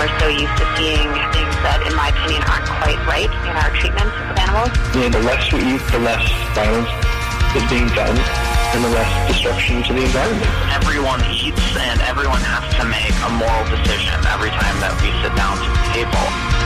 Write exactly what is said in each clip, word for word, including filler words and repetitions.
we're so used to seeing things that, in my opinion, aren't quite right in our treatment of animals. Yeah, the less we eat, the less violence is being done, and the less destruction to the environment. Everyone eats, and everyone has to make a moral decision every time that we sit down to the table.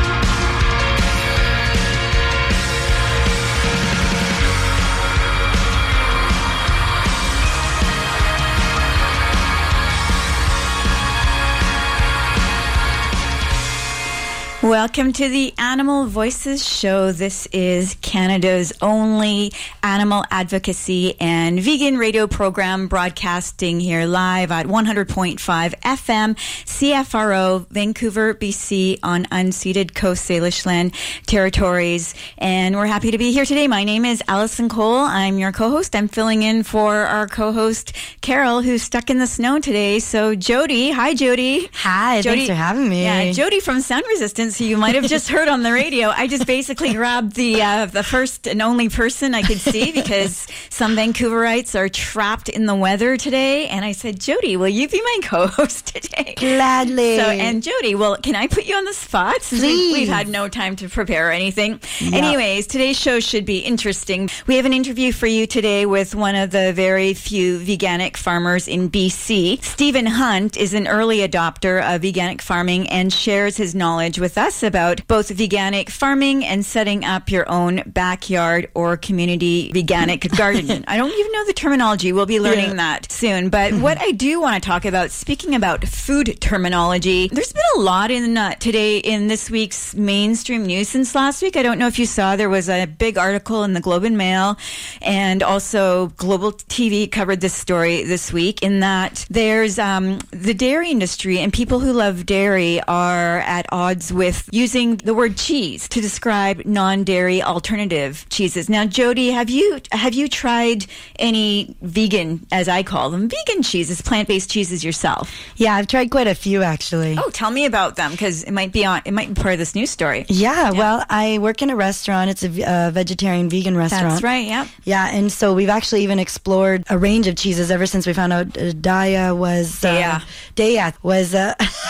Welcome to the Animal Voices Show. This is Canada's only animal advocacy and vegan radio program, broadcasting here live at one hundred point five F M, C F R O, Vancouver, B C, on unceded Coast Salish land territories. And we're happy to be here today. My name is Allison Cole. I'm your co-host. I'm filling in for our co-host, Carol, who's stuck in the snow today. So Jody, hi Jody. Hi, Jody, thanks for having me. Yeah, Jody from Sound Resistance, who you might have just heard on the radio. I just basically grabbed the uh, the first and only person I could see because some Vancouverites are trapped in the weather today. And I said, Jody, will you be my co-host today? Gladly. So, and Jody, well, can I put you on the spot? Since Please. We've, we've had no time to prepare anything. Yep. Anyways, today's show should be interesting. We have an interview for you today with one of the very few veganic farmers in B C. Stephen Hunt is an early adopter of veganic farming and shares his knowledge with us about both veganic farming and setting up your own backyard or community veganic garden. I don't even know the terminology. We'll be learning yeah. that soon. But mm-hmm. what I do want to talk about, speaking about food terminology, there's been a lot in uh, today in this week's mainstream news since last week. I don't know if you saw, there was a big article in the Globe and Mail, and also Global T V covered this story this week, in that there's um, the dairy industry and people who love dairy are at odds with using the word cheese to describe non-dairy alternative cheeses. Now, Jody, have you have you tried any vegan, as I call them, vegan cheeses, plant-based cheeses yourself? Yeah, I've tried quite a few actually. Oh, tell me about them, because it might be on. It might be part of this news story. Yeah, yeah. Well, I work in a restaurant. It's a uh, vegetarian vegan restaurant. That's right. Yeah. Yeah, and so we've actually even explored a range of cheeses ever since we found out uh, Daya was uh, Daya. Daya was. Uh,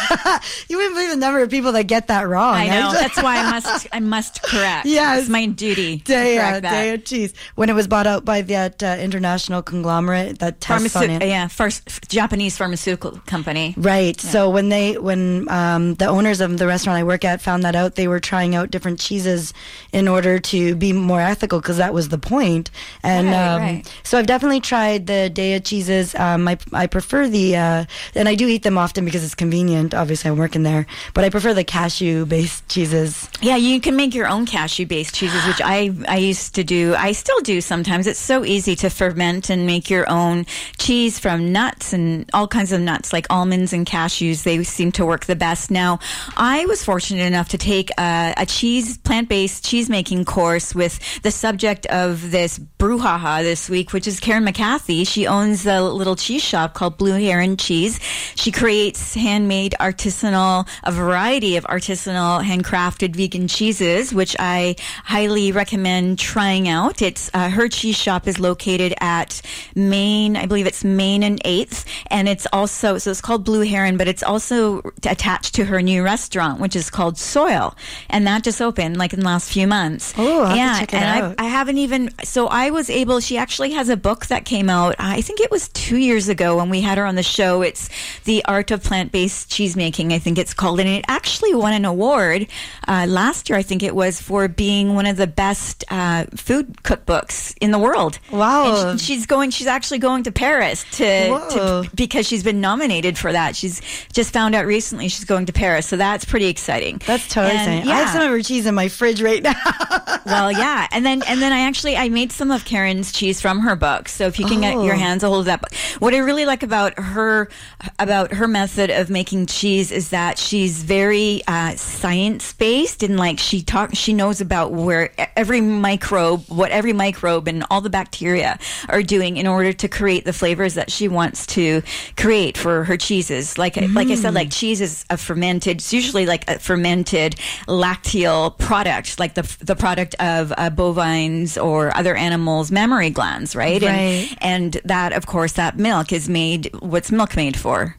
you wouldn't believe the number of people that get that wrong. I know. Actually. That's why I must. I must correct. Yes, it's my duty. Daya, Daya cheese. When it was bought out by that uh, international conglomerate that tests Pharmace- on it. Yeah, first Japanese pharmaceutical company. Right. Yeah. So when they when um, the owners of the restaurant I work at found that out, they were trying out different cheeses in order to be more ethical, because that was the point. And right, um, right. so I've definitely tried the Daya cheeses. Um, I I prefer the uh, and I do eat them often because it's convenient. Obviously, I'm working there, but I prefer the cashew-based cheeses. Yeah, you can make your own cashew-based cheeses, which I I used to do. I still do sometimes. It's so easy to ferment and make your own cheese from nuts and all kinds of nuts, like almonds and cashews. They seem to work the best. Now, I was fortunate enough to take a, a cheese, plant-based cheese-making course with the subject of this brouhaha this week, which is Karen McCarthy. She owns a little cheese shop called Blue Heron Cheese. She creates handmade, artisanal, a variety of artisanal, handcrafted vegan cheeses, which I highly recommend trying out. It's uh, her cheese shop is located at Main, I believe it's Main and eighth, and it's also, so it's called Blue Heron, but it's also attached to her new restaurant, which is called Soil, and that just opened like in the last few months. Oh, I'll yeah, have to check it and out. I, I haven't even, so I was able, she actually has a book that came out, I think it was two years ago when we had her on the show. It's The Art of Plant-Based Cheesemaking, I think it's called, and it actually won an award uh, last year, I think it was, for being one of the best uh, food cookbooks in the world. Wow. And she, she's going, she's actually going to Paris to, to, because she's been nominated for that. She's just found out recently she's going to Paris, so that's pretty exciting. That's totally And, exciting. yeah. I have some of her cheese in my fridge right now. Well, yeah, and then and then I actually I made some of Karen's cheese from her book. So if you can Oh. get your hands a hold of that book. What I really like about her about her method of making cheese is that she's very uh, science based, and like she talk she knows about where every microbe, what every microbe and all the bacteria are doing in order to create the flavors that she wants to create for her cheeses. Like mm. like I said, like cheese is a fermented. It's usually like a fermented lacteal product, like the the product of uh, bovines or other animals' mammary glands, right? Right. And, and that, of course, that milk is made. What's milk made for?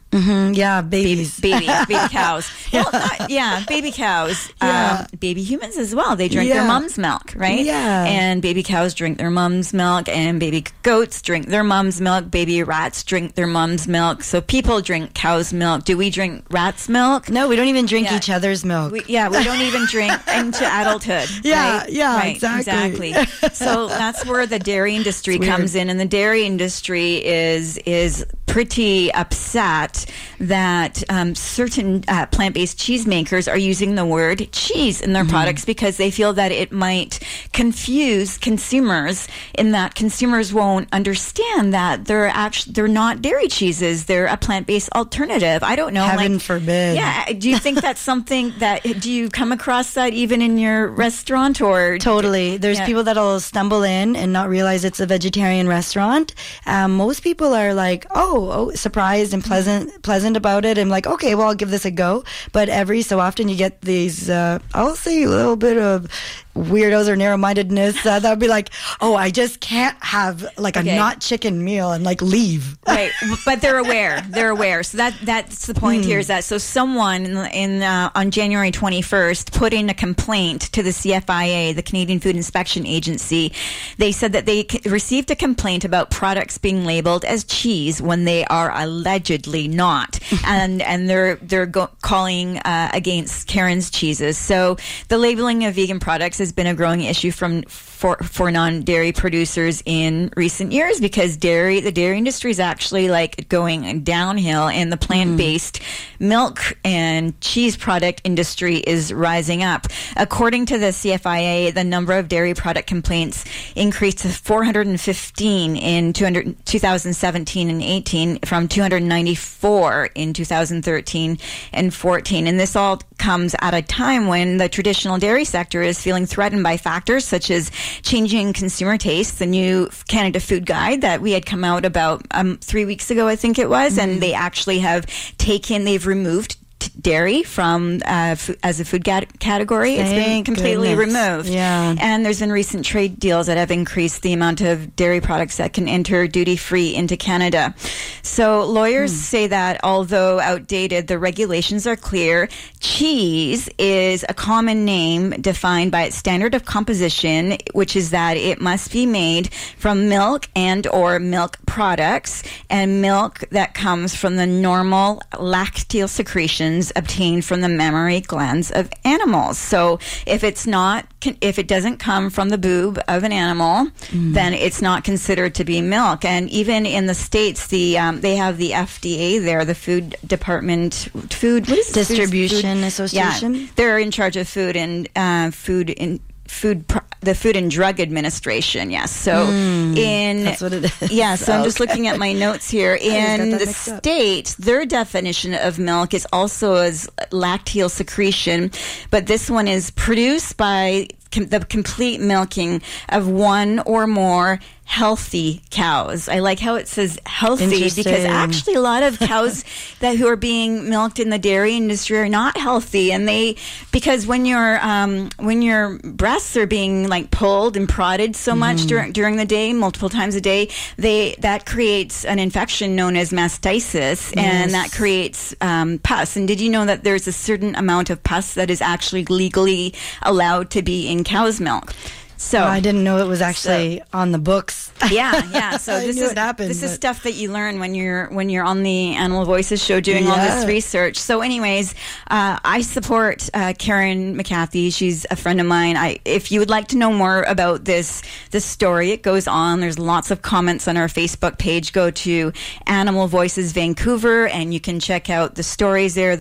Mm-hmm, yeah, babies. Baby, baby cows. Yeah. Well, not, yeah, baby cows. Yeah. Um, baby humans as well. They drink Yeah. their mom's milk, right? Yeah. And baby cows drink their mom's milk, and baby goats drink their mom's milk. Baby rats drink their mom's milk. So people drink cow's milk. Do we drink rat's milk? No, we don't even drink Yeah. each other's milk. We, yeah, we don't even drink into adulthood. Yeah, right? yeah, right, exactly. exactly. So that's where the dairy industry It's weird. comes in, and the dairy industry is is pretty upset that um, certain uh, plant-based cheesemakers are using the word cheese in their Mm-hmm. products because they feel that it might confuse consumers, in that consumers won't understand that they're actually they're not dairy cheeses; they're a plant-based alternative. I don't know. Heaven like, forbid. Yeah. Do you think that's something that do you come across that even in your restaurant or Totally. There's Yeah. people that'll stumble in and not realize it's a vegetarian restaurant. Um, most people are like, oh, oh, surprised and pleasant, pleasant about it. And like, okay, well, I'll give this a go. But every so often you get these, uh, I'll say a little bit of weirdos or narrow-mindedness uh, that would be like, oh, I just can't have like a Okay. not chicken meal and like leave. Right, but they're aware. They're aware. So that that's the point here is that so someone in, in uh, on January twenty-first put in a complaint to the C F I A, the Canadian Food Inspection Agency. They said that they c- received a complaint about products being labeled as cheese when they are allegedly not, and and they're they're go- calling uh, against Karen's Cheeses. So the labeling of vegan products has been a growing issue from for for non-dairy producers in recent years because dairy the dairy industry is actually like going downhill, and the plant-based milk and cheese product industry is rising up. According to the C F I A, the number of dairy product complaints increased to four hundred fifteen in two thousand seventeen and eighteen from two hundred ninety-four in two thousand thirteen and fourteen. And this all comes at a time when the traditional dairy sector is feeling threatened by factors such as changing consumer tastes. The new Canada Food Guide that we had come out about um, three weeks ago, I think it was, and they actually have taken, they've removed t- dairy from uh, f- as a food cat- category. It's been Thank completely goodness. removed. Yeah. And there's been recent trade deals that have increased the amount of dairy products that can enter duty-free into Canada. So lawyers say that although outdated, the regulations are clear. Cheese is a common name defined by its standard of composition, which is that it must be made from milk and or milk products and milk that comes from the normal lacteal secretions obtained from the mammary glands of animals. So if it's not, if it doesn't come from the boob of an animal, mm. then it's not considered to be milk. And even in the States, the um, they have the F D A there, the Food Department, Food what is Distribution food, Association. Yeah, they're in charge of food and uh, food in. Food, Pro- the Food and Drug Administration, yes. So Mm, in that's what it is. yeah. So I'm just Okay. looking at my notes here. just got In that the mixed up. state, their definition of milk is also as lacteal secretion, but this one is produced by com- the complete milking of one or more healthy cows. I like how it says healthy because Interesting. actually a lot of cows that who are being milked in the dairy industry are not healthy, and they because when your um, when your breasts are being like pulled and prodded so much during during the day, multiple times a day, they that creates an infection known as mastitis, and Yes. that creates um, pus. And did you know that there's a certain amount of pus that is actually legally allowed to be in cow's milk? So Oh, I didn't know it was actually on the books. yeah, yeah. So I this knew is it happened, this is but- stuff that you learn when you're when you're on the Animal Voices show doing all this Yeah. research. So, anyways, uh, I support uh, Karen McCarthy. She's a friend of mine. I, if you would like to know more about this this story, it goes on. There's lots of comments on our Facebook page. Go to Animal Voices Vancouver, and you can check out the stories there.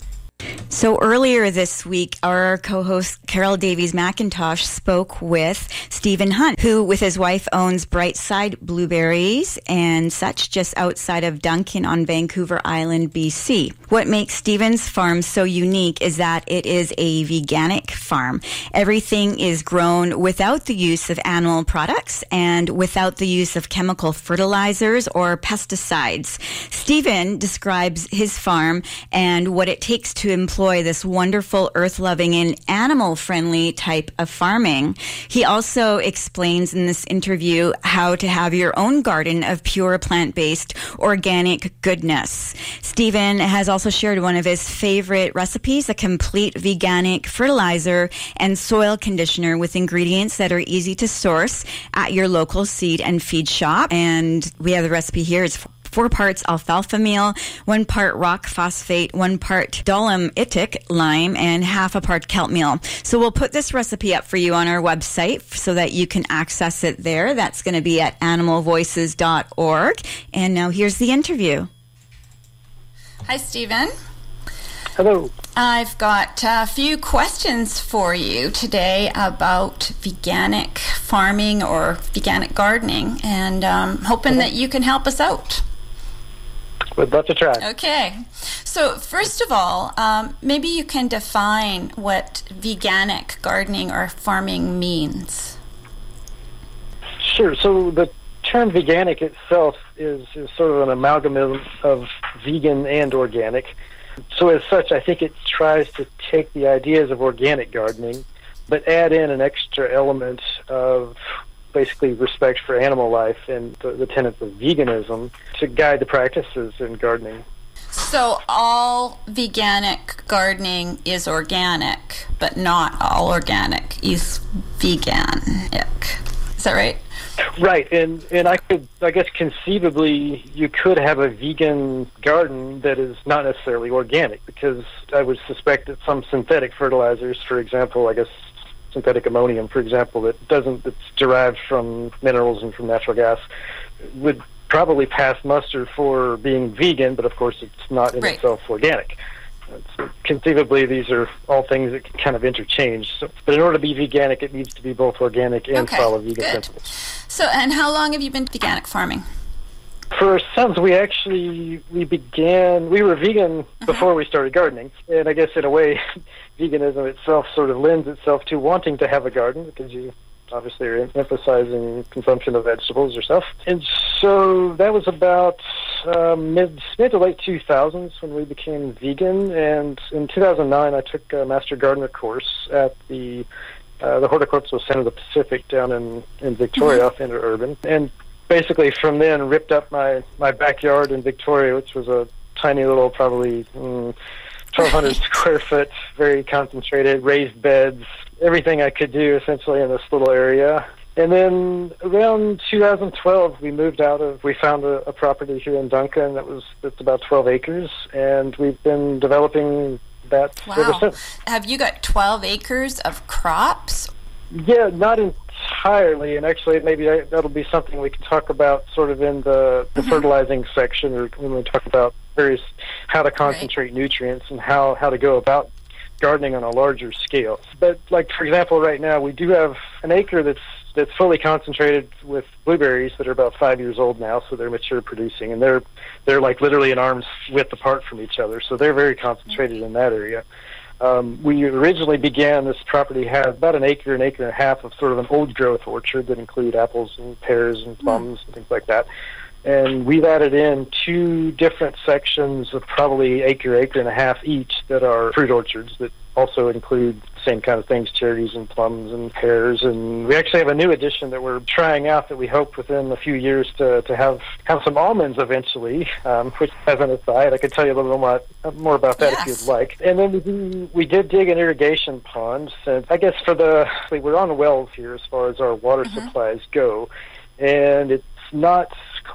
So earlier this week, our co-host Carol Davies McIntosh spoke with Stephen Hunt, who with his wife owns Brightside Blueberries and such just outside of Duncan on Vancouver Island, B C. What makes Stephen's farm so unique is that it is a veganic farm. Everything is grown without the use of animal products and without the use of chemical fertilizers or pesticides. Stephen describes his farm and what it takes to to employ this wonderful earth-loving and animal-friendly type of farming. He also explains in this interview how to have your own garden of pure plant-based organic goodness. Stephen has also shared one of his favorite recipes, a complete veganic fertilizer and soil conditioner with ingredients that are easy to source at your local seed and feed shop. And we have the recipe here. It's four parts alfalfa meal, one part rock phosphate, one part dolomitic lime, and half a part kelp meal. So we'll put this recipe up for you on our website so that you can access it there. That's going to be at animal voices dot org. And now here's the interview. Hi, Stephen. Hello. I've got a few questions for you today about veganic farming or veganic gardening, and um, hoping that you can help us out. Would love to try. Okay. So first of all, um, maybe you can define what veganic gardening or farming means. Sure. So the term veganic itself is, is sort of an amalgam of vegan and organic. So as such, I think it tries to take the ideas of organic gardening, but add in an extra element of basically respect for animal life and the, the tenets of veganism to guide the practices in gardening. So all veganic gardening is organic, but not all organic is veganic. Is that right? Right, and and I could, I guess conceivably, you could have a vegan garden that is not necessarily organic, because I would suspect that some synthetic fertilizers, for example, I guess synthetic ammonium, for example, that doesn't, that's derived from minerals and from natural gas, would probably pass muster for being vegan, but of course it's not in right. itself organic. So conceivably, these are all things that can kind of interchange. So, but in order to be veganic, it needs to be both organic and okay, follow vegan good. principles. So, and how long have you been veganic farming? For ourselves, we actually, we began, we were vegan uh-huh. before we started gardening. And I guess in a way, veganism itself sort of lends itself to wanting to have a garden, because you obviously are emphasizing consumption of vegetables yourself. And so that was about um, mid, mid to late two thousands when we became vegan. And in two thousand nine, I took a Master Gardener course at the uh, the Horticultural Center of the Pacific down in, in Victoria, mm-hmm. off Interurban. And basically from then ripped up my, my backyard in Victoria, which was a tiny little, probably mm, twelve hundred square foot, very concentrated, raised beds, everything I could do essentially in this little area. And then around two thousand twelve, we moved out of, we found a, a property here in Duncan that was, that's about twelve acres, and we've been developing that wow. ever since. Have you got twelve acres of crops? Yeah, not entirely, and actually maybe that'll be something we can talk about sort of in the, the mm-hmm. fertilizing section, or when we talk about various, how to concentrate right. nutrients and how, how to go about gardening on a larger scale. But like, for example, right now we do have an acre that's that's fully concentrated with blueberries that are about five years old now, so they're mature producing, and they're they're like literally an arm's width apart from each other, so they're very concentrated in that area. Um, we originally began, this property had about an acre, an acre and a half of sort of an old growth orchard that include apples and pears and plums mm. and things like that. And we've added in two different sections of probably acre, acre and a half each that are fruit orchards that also include the same kind of things, cherries and plums and pears. And we actually have a new addition that we're trying out that we hope within a few years to, to have, have some almonds eventually, um, which as an aside, I could tell you a little bit more, more about that yes. if you'd like. And then we, do, we did dig an irrigation pond. And I guess for the, we're on wells here as far as our water mm-hmm. supplies go. And it's not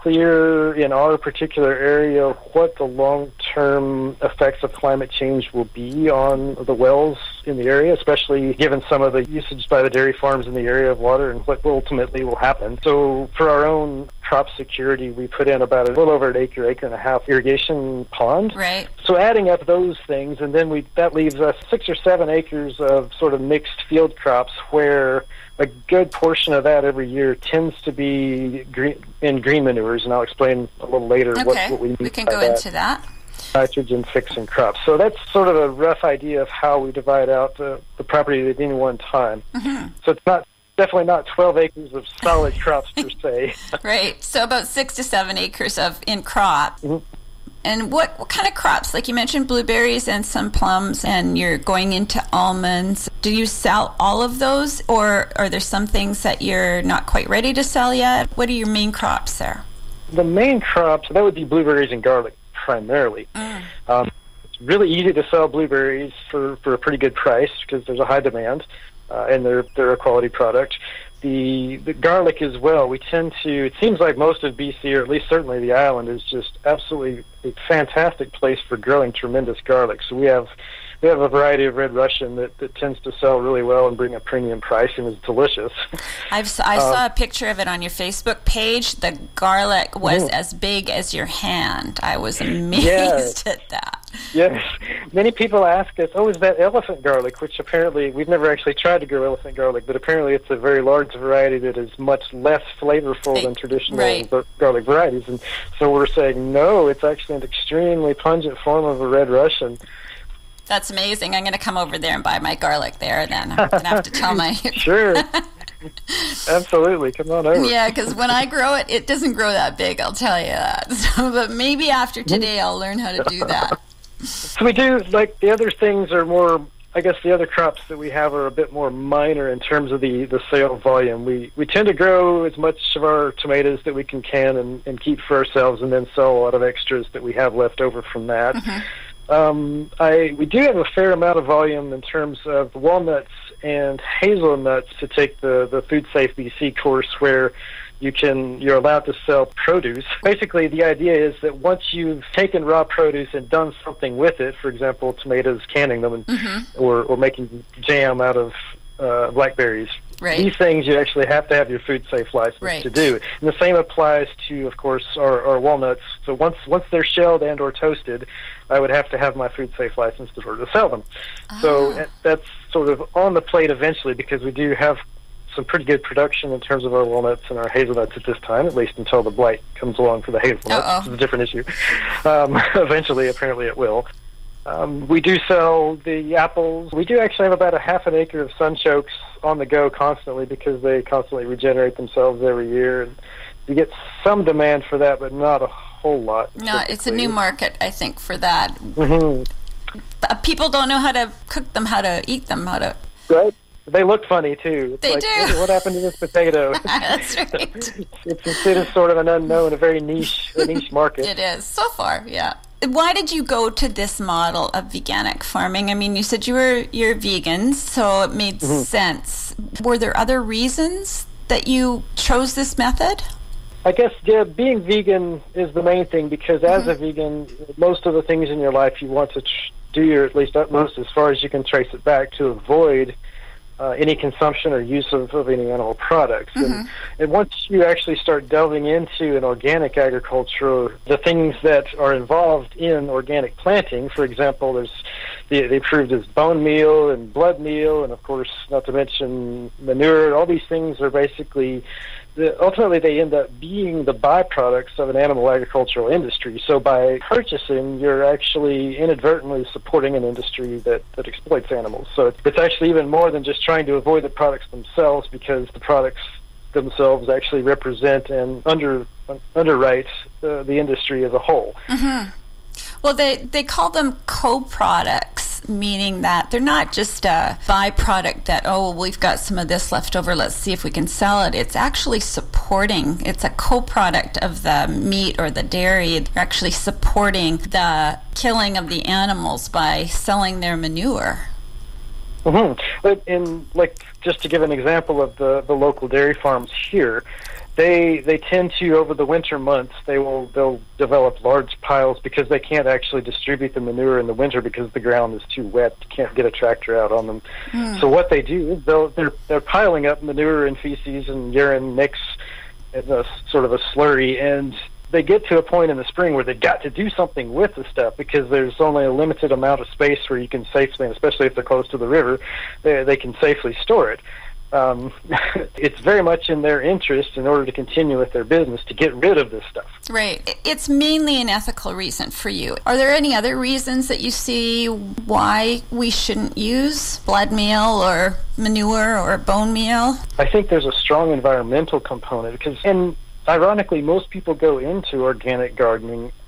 clear in our particular area what the long-term effects of climate change will be on the wells in the area, especially given some of the usage by the dairy farms in the area of water and what ultimately will happen. So for our own crop security, we put in about a little over an acre, acre and a half irrigation pond. Right. So adding up those things, and then we that leaves us six or seven acres of sort of mixed field crops where a good portion of that every year tends to be green, in green manures, and I'll explain a little later okay. what, what we mean we can by go that. into that. Nitrogen fixing crops. So that's sort of a rough idea of how we divide out the, the property at any one time. Mm-hmm. So it's not definitely not twelve acres of solid crops per se. Right. So about six to seven acres of in crop. Mm-hmm. And what, what kind of crops? Like you mentioned blueberries and some plums, and you're going into almonds. Do you sell all of those, or are there some things that you're not quite ready to sell yet? What are your main crops there? The main crops, that would be blueberries and garlic primarily. Mm. Um, it's really easy to sell blueberries for, for a pretty good price because there's a high demand, uh, and they're, they're a quality product. The, the garlic as well, we tend to, it seems like most of B C, or at least certainly the island, is just absolutely a fantastic place for growing tremendous garlic. So we have we have a variety of Red Russian that, that tends to sell really well and bring a premium price and is delicious. I've, I saw um, a picture of it on your Facebook page. The garlic was mm. as big as your hand. I was amazed yes. at that. Yes. Many people ask us, oh, is that elephant garlic, which apparently, we've never actually tried to grow elephant garlic, but apparently it's a very large variety that is much less flavorful than traditional right. garlic varieties. And so we're saying, no, it's actually an extremely pungent form of a Red Russian. That's amazing. I'm going to come over there and buy my garlic there then. I'm going to have to tell my... Sure. Absolutely. Come on over. Yeah, because when I grow it, it doesn't grow that big, I'll tell you that. So, but maybe after today I'll learn how to do that. So we do, like, the other things are more, I guess the other crops that we have are a bit more minor in terms of the, the sale volume. We we tend to grow as much of our tomatoes that we can can and, and keep for ourselves, and then sell a lot of extras that we have left over from that. Mm-hmm. Um, I we do have a fair amount of volume in terms of walnuts and hazelnuts to take the, the Food Safe B C course, where you can you're allowed to sell produce. Basically, the idea is that once you've taken raw produce and done something with it, for example, tomatoes, canning them, and, mm-hmm. or or making jam out of uh, blackberries. Right. These things you actually have to have your Food Safe license right. to do. And the same applies to, of course, our, our walnuts. So once once they're shelled and or toasted, I would have to have my Food Safe license in order to sell them. Ah. So that's sort of on the plate eventually, because we do have some pretty good production in terms of our walnuts and our hazelnuts at this time, at least until the blight comes along for the hazelnuts. It's a different issue. Um, eventually, apparently it will. Um, we do sell the apples. We do actually have about a half an acre of sunchokes on the go constantly, because they constantly regenerate themselves every year. And you get some demand for that, but not a whole lot. No, typically. It's a new market, I think, for that. Mm-hmm. But people don't know how to cook them, how to eat them, how to... Right. They look funny, too. It's they like, do. What happened to this potato? That's right. It's considered sort of an unknown, a very niche, a niche market. It is, so far, yeah. Why did you go to this model of veganic farming? I mean, you said you were you're vegan, so it made mm-hmm. sense. Were there other reasons that you chose this method? I guess yeah, being vegan is the main thing, because mm-hmm. as a vegan, most of the things in your life you want to tr- do your at least utmost as far as you can trace it back to avoid Uh, any consumption or use of, of any animal products. Mm-hmm. And, and once you actually start delving into an organic agriculture, the things that are involved in organic planting, for example, there's the, they proved as bone meal and blood meal, and of course, not to mention manure. All these things are basically, the, ultimately they end up being the byproducts of an animal agricultural industry. So by purchasing, you're actually inadvertently supporting an industry that, that exploits animals. So it's, it's actually even more than just trying to avoid the products themselves, because the products themselves actually represent and under underwrite uh, the industry as a whole. Mm-hmm. Well, they, they call them co-products, meaning that they're not just a byproduct that, oh, well, we've got some of this left over, let's see if we can sell it. It's actually supporting, it's a co-product of the meat or the dairy. They're actually supporting the killing of the animals by selling their manure. Mm-hmm. But in, like, just to give an example of the, the local dairy farms here, They they tend to, over the winter months, they will they'll develop large piles, because they can't actually distribute the manure in the winter because the ground is too wet. You can't get a tractor out on them. Mm. So what they do is they'll they're they're piling up manure and feces and urine mix in a sort of a slurry, and they get to a point in the spring where they've got to do something with the stuff, because there's only a limited amount of space where you can safely, especially if they're close to the river, they they can safely store it. Um, it's very much in their interest, in order to continue with their business, to get rid of this stuff. Right. It's mainly an ethical reason for you. Are there any other reasons that you see why we shouldn't use blood meal or manure or bone meal? I think there's a strong environmental component, because, and ironically, most people go into organic gardening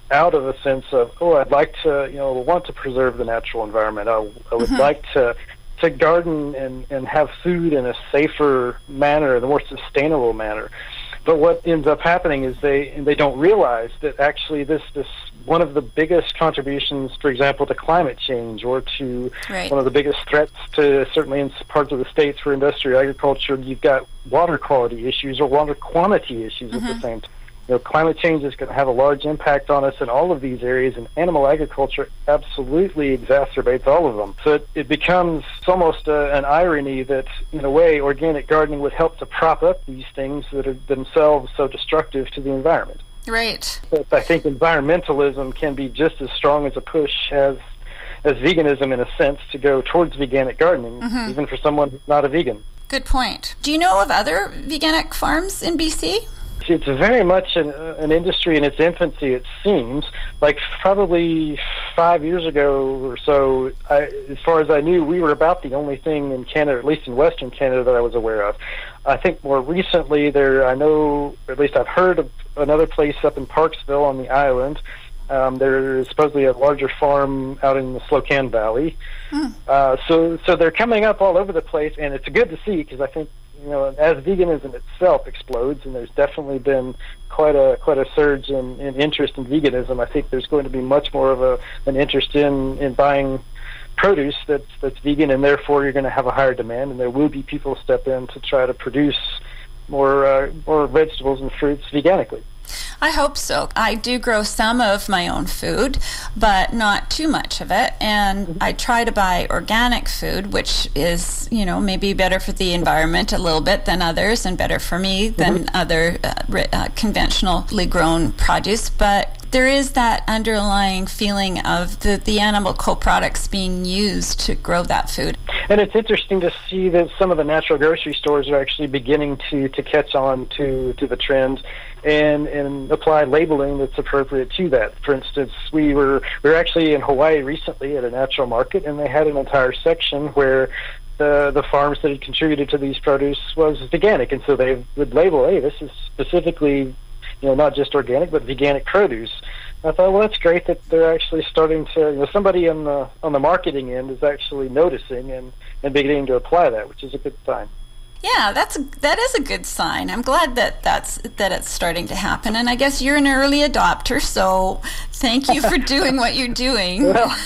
out of a sense of, oh, I'd like to, you know, want to preserve the natural environment. I, I would mm-hmm. like to to garden and, and have food in a safer manner, in a more sustainable manner. But what ends up happening is they they don't realize that actually this this one of the biggest contributions, for example, to climate change, or to right. one of the biggest threats to, certainly in parts of the states for industrial agriculture, you've got water quality issues or water quantity issues mm-hmm. at the same time. You know, climate change is going to have a large impact on us in all of these areas, and animal agriculture absolutely exacerbates all of them. So it, it becomes almost uh, an irony that, in a way, organic gardening would help to prop up these things that are themselves so destructive to the environment. Right. But I think environmentalism can be just as strong as a push as as veganism, in a sense, to go towards veganic gardening, mm-hmm. even for someone who's not a vegan. Good point. Do you know of other veganic farms in B C? It's very much an, uh, an industry in its infancy, it seems. Like probably five years ago or so, I, as far as I knew, we were about the only thing in Canada, at least in Western Canada, that I was aware of. I think more recently there, I know, or at least I've heard of another place up in Parksville on the island. Um, there is supposedly a larger farm out in the Slocan Valley. Hmm. Uh, so, so they're coming up all over the place, and it's good to see, because I think, you know, as veganism itself explodes, and there's definitely been quite a quite a surge in, in interest in veganism, I think there's going to be much more of a an interest in, in buying produce that's that's vegan, and therefore you're going to have a higher demand, and there will be people step in to try to produce more uh, more vegetables and fruits veganically. I hope so. I do grow some of my own food, but not too much of it. And mm-hmm. I try to buy organic food, which is, you know, maybe better for the environment a little bit than others, and better for me than mm-hmm. other uh, uh, conventionally grown produce. But there is that underlying feeling of the, the animal co-products being used to grow that food. And it's interesting to see that some of the natural grocery stores are actually beginning to, to catch on to, to the trend and, and apply labeling that's appropriate to that. For instance, we were we were actually in Hawaii recently at a natural market, and they had an entire section where the the farms that had contributed to these produce was veganic, and so they would label, hey, this is specifically, you know, not just organic, but veganic produce. I thought, well, that's great that they're actually starting to, you know, somebody on the on the marketing end is actually noticing and, and beginning to apply that, which is a good sign. Yeah, that's a, that is a good sign. I'm glad that that's that it's starting to happen, and I guess you're an early adopter, so thank you for doing what you're doing. Well,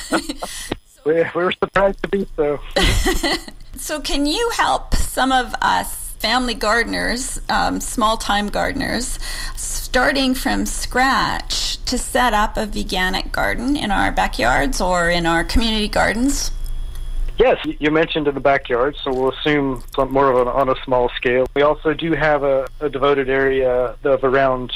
we, we were surprised to be so. So can you help some of us family gardeners, um, small-time gardeners, starting from scratch to set up a veganic garden in our backyards or in our community gardens? Yes, you mentioned in the backyard, so we'll assume more of an, on a small scale. We also do have a, a devoted area of around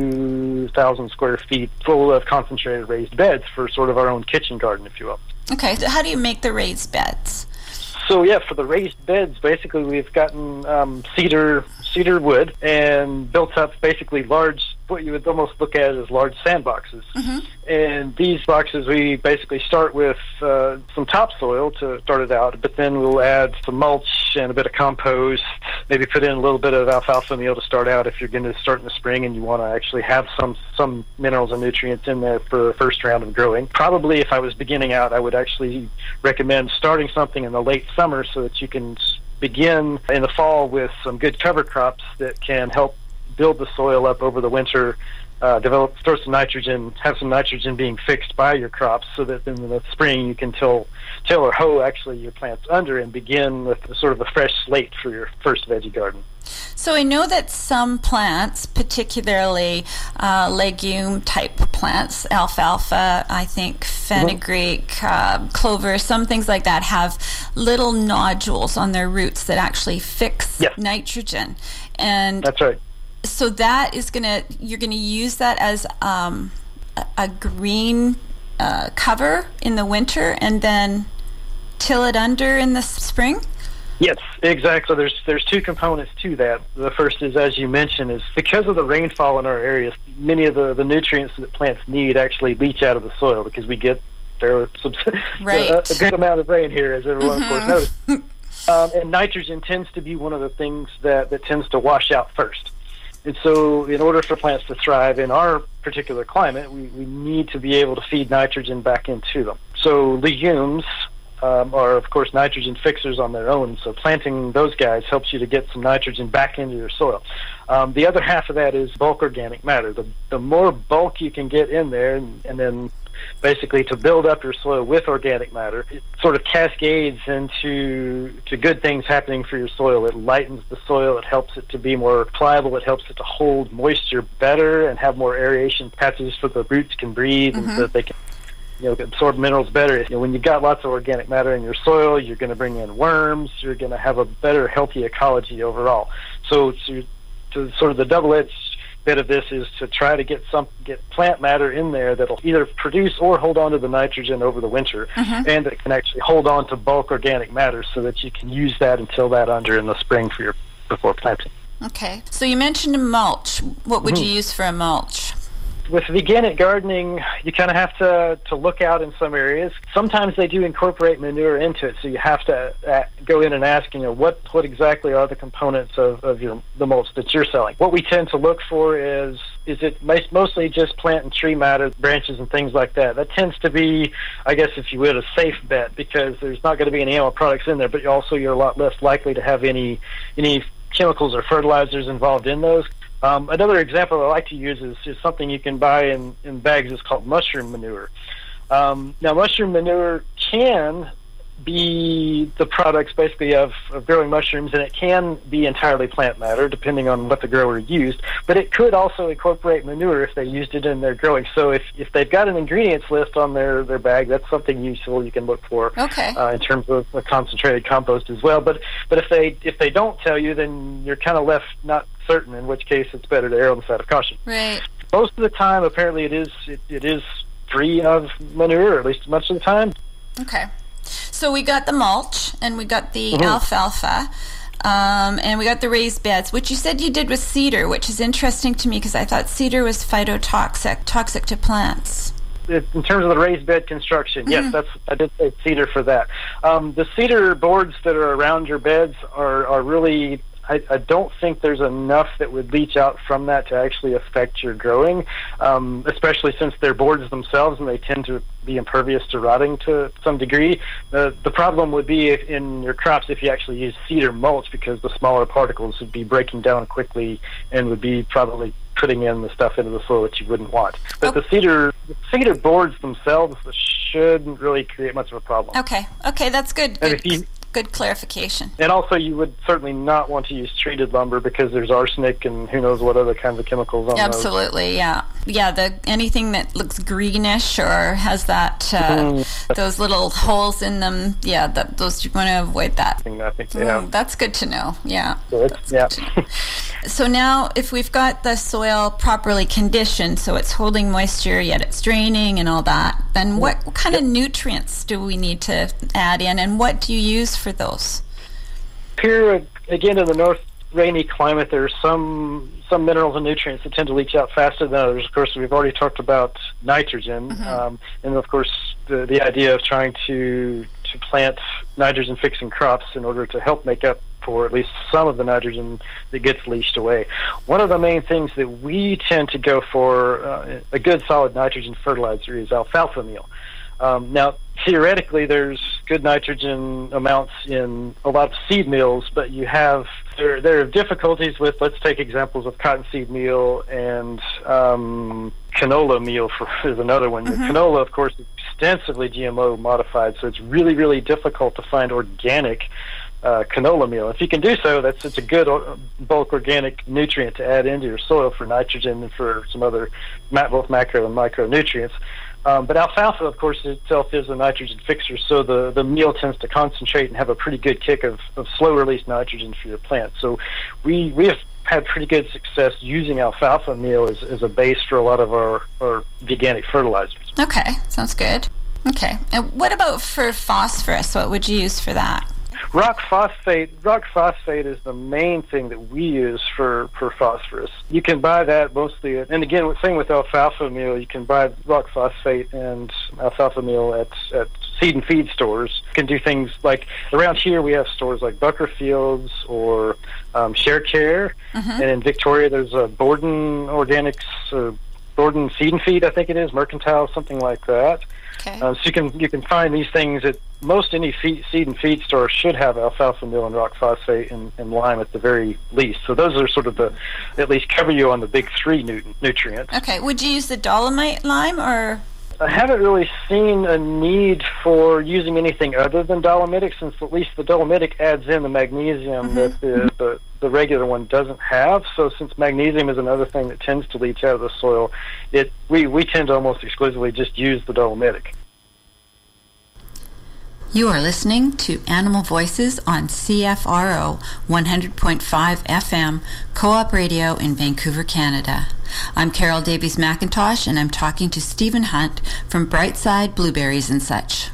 two thousand square feet full of concentrated raised beds for sort of our own kitchen garden, if you will. Okay, so how do you make the raised beds? So yeah, for the raised beds, basically we've gotten um, cedar cedar wood and built up basically large, what you would almost look at as large sandboxes. Mm-hmm. And these boxes, we basically start with uh, some topsoil to start it out, but then we'll add some mulch and a bit of compost, maybe put in a little bit of alfalfa meal to start out if you're going to start in the spring and you want to actually have some, some minerals and nutrients in there for the first round of growing. Probably if I was beginning out, I would actually recommend starting something in the late summer so that you can begin in the fall with some good cover crops that can help build the soil up over the winter, uh, develop, throw some nitrogen, have some nitrogen being fixed by your crops so that in the spring you can till, till or hoe actually your plants under and begin with sort of a fresh slate for your first veggie garden. So I know that some plants, particularly uh, legume-type plants, alfalfa, I think fenugreek, mm-hmm. uh, clover, some things like that, have little nodules on their roots that actually fix yes. nitrogen. And that's right. So that is gonna you're gonna use that as um, a, a green uh, cover in the winter, and then till it under in the spring. Yes, exactly. There's there's two components to that. The first is, as you mentioned, is because of the rainfall in our areas, many of the, the nutrients that plants need actually leach out of the soil because we get there are some, right. a, a good amount of rain here, as everyone mm-hmm. of course knows. Um, and nitrogen tends to be one of the things that, that tends to wash out first. And so in order for plants to thrive in our particular climate, we, we need to be able to feed nitrogen back into them. So legumes um, are, of course, nitrogen fixers on their own. So planting those guys helps you to get some nitrogen back into your soil. Um, the other half of that is bulk organic matter. The, the more bulk you can get in there, and, and then basically to build up your soil with organic matter, it sort of cascades into to good things happening for your soil. It lightens the soil, it helps it to be more pliable, it helps it to hold moisture better and have more aeration patches so the roots can breathe mm-hmm. and so that they can, you know, absorb minerals better. You know, when you've got lots of organic matter in your soil, you're going to bring in worms, you're going to have a better, healthy ecology overall. So to, to sort of the double-edged bit of this is to try to get some get plant matter in there that'll either produce or hold on to the nitrogen over the winter, mm-hmm. and that can actually hold on to bulk organic matter so that you can use that and till that under in the spring for your before planting. Okay, so you mentioned a mulch. What would mm-hmm. you use for a mulch? With veganic gardening, you kind of have to, to look out in some areas. Sometimes they do incorporate manure into it, so you have to uh, go in and ask, you know, what, what exactly are the components of, of your, the mulch that you're selling. What we tend to look for is, is it mostly just plant and tree matter, branches and things like that. That tends to be, I guess, if you would, a safe bet, because there's not going to be any animal products in there, but also you're a lot less likely to have any any chemicals or fertilizers involved in those. Um, another example I like to use is, is something you can buy in, in bags. It's called mushroom manure. Um, now, mushroom manure can be the products basically of, of growing mushrooms, and it can be entirely plant matter depending on what the grower used, but it could also incorporate manure if they used it in their growing. So if, if they've got an ingredients list on their, their bag, that's something useful you can look for okay. uh, in terms of a concentrated compost as well. But but if they if they don't tell you, then you're kind of left not certain, in which case it's better to err on the side of caution. Right. Most of the time, apparently, it is it, it is free of manure, or at least much of the time. Okay. So we got the mulch, and we got the mm-hmm. alfalfa, um, and we got the raised beds, which you said you did with cedar, which is interesting to me because I thought cedar was phytotoxic, toxic to plants. It, in terms of the raised bed construction, yes, mm-hmm. that's I did say cedar for that. Um, the cedar boards that are around your beds are, are really... I, I don't think there's enough that would leach out from that to actually affect your growing, um, especially since they're boards themselves and they tend to be impervious to rotting to some degree. The the problem would be if, in your crops if you actually use cedar mulch, because the smaller particles would be breaking down quickly and would be probably putting in the stuff into the soil that you wouldn't want. But oh. the cedar the cedar boards themselves shouldn't really create much of a problem. Okay, okay, that's good. And good. if you, Good clarification. And also, you would certainly not want to use treated lumber because there's arsenic and who knows what other kinds of chemicals on Absolutely, those. yeah. Yeah, the anything that looks greenish or has that uh, mm. those little holes in them, yeah, that, those you want to avoid that. I think, yeah. Mm, that's good to know, yeah. So, yeah. So now, if we've got the soil properly conditioned, so it's holding moisture, yet it's draining and all that, then what, what kind yep. of nutrients do we need to add in, and what do you use for those? Here, again, in the north rainy climate, there's some some minerals and nutrients that tend to leach out faster than others. Of course, we've already talked about nitrogen, mm-hmm. um, and of course, the, the idea of trying to to plant nitrogen-fixing crops in order to help make up for at least some of the nitrogen that gets leached away. One of the main things that we tend to go for, uh, a good solid nitrogen fertilizer, is alfalfa meal. Um, now, theoretically, there's good nitrogen amounts in a lot of seed meals, but you have there there are difficulties with, let's take examples of cottonseed meal and um, canola meal for is another one. Mm-hmm. Canola, of course, is extensively G M O modified, so it's really, really difficult to find organic uh, canola meal. If you can do so, that's it's a good bulk organic nutrient to add into your soil for nitrogen and for some other both macro and micronutrients. Um, but alfalfa, of course, itself is a nitrogen fixer, so the, the meal tends to concentrate and have a pretty good kick of, of slow-release nitrogen for your plant. So we we have had pretty good success using alfalfa meal as, as a base for a lot of our, our veganic fertilizers. Okay, sounds good. Okay, and what about for phosphorus? What would you use for that? Rock phosphate rock phosphate is the main thing that we use for, for phosphorus. You can buy that mostly, and again, same with alfalfa meal, you can buy rock phosphate and alfalfa meal at, at seed and feed stores can do things like, around here we have stores like Buckerfield's or um, ShareCare, mm-hmm. and in Victoria there's a Borden Organics, uh, Borden Seed and Feed, I think it is, Mercantile, something like that. Okay. Uh, so you can you can find these things at most any feed, seed and feed store should have alfalfa meal and rock phosphate and, and lime at the very least. So those are sort of the, at least cover you on the big three nu- nutrients. Okay. Would you use the dolomite lime or? I haven't really seen a need for using anything other than dolomitic, since at least the dolomitic adds in the magnesium mm-hmm. that the, the the regular one doesn't have. So since magnesium is another thing that tends to leach out of the soil, it we, we tend to almost exclusively just use the dolomitic. You are listening to Animal Voices on C F R O one hundred point five F M, Co-op Radio in Vancouver, Canada. I'm Carol Davies McIntosh, and I'm talking to Stephen Hunt from Brightside Blueberries and Such.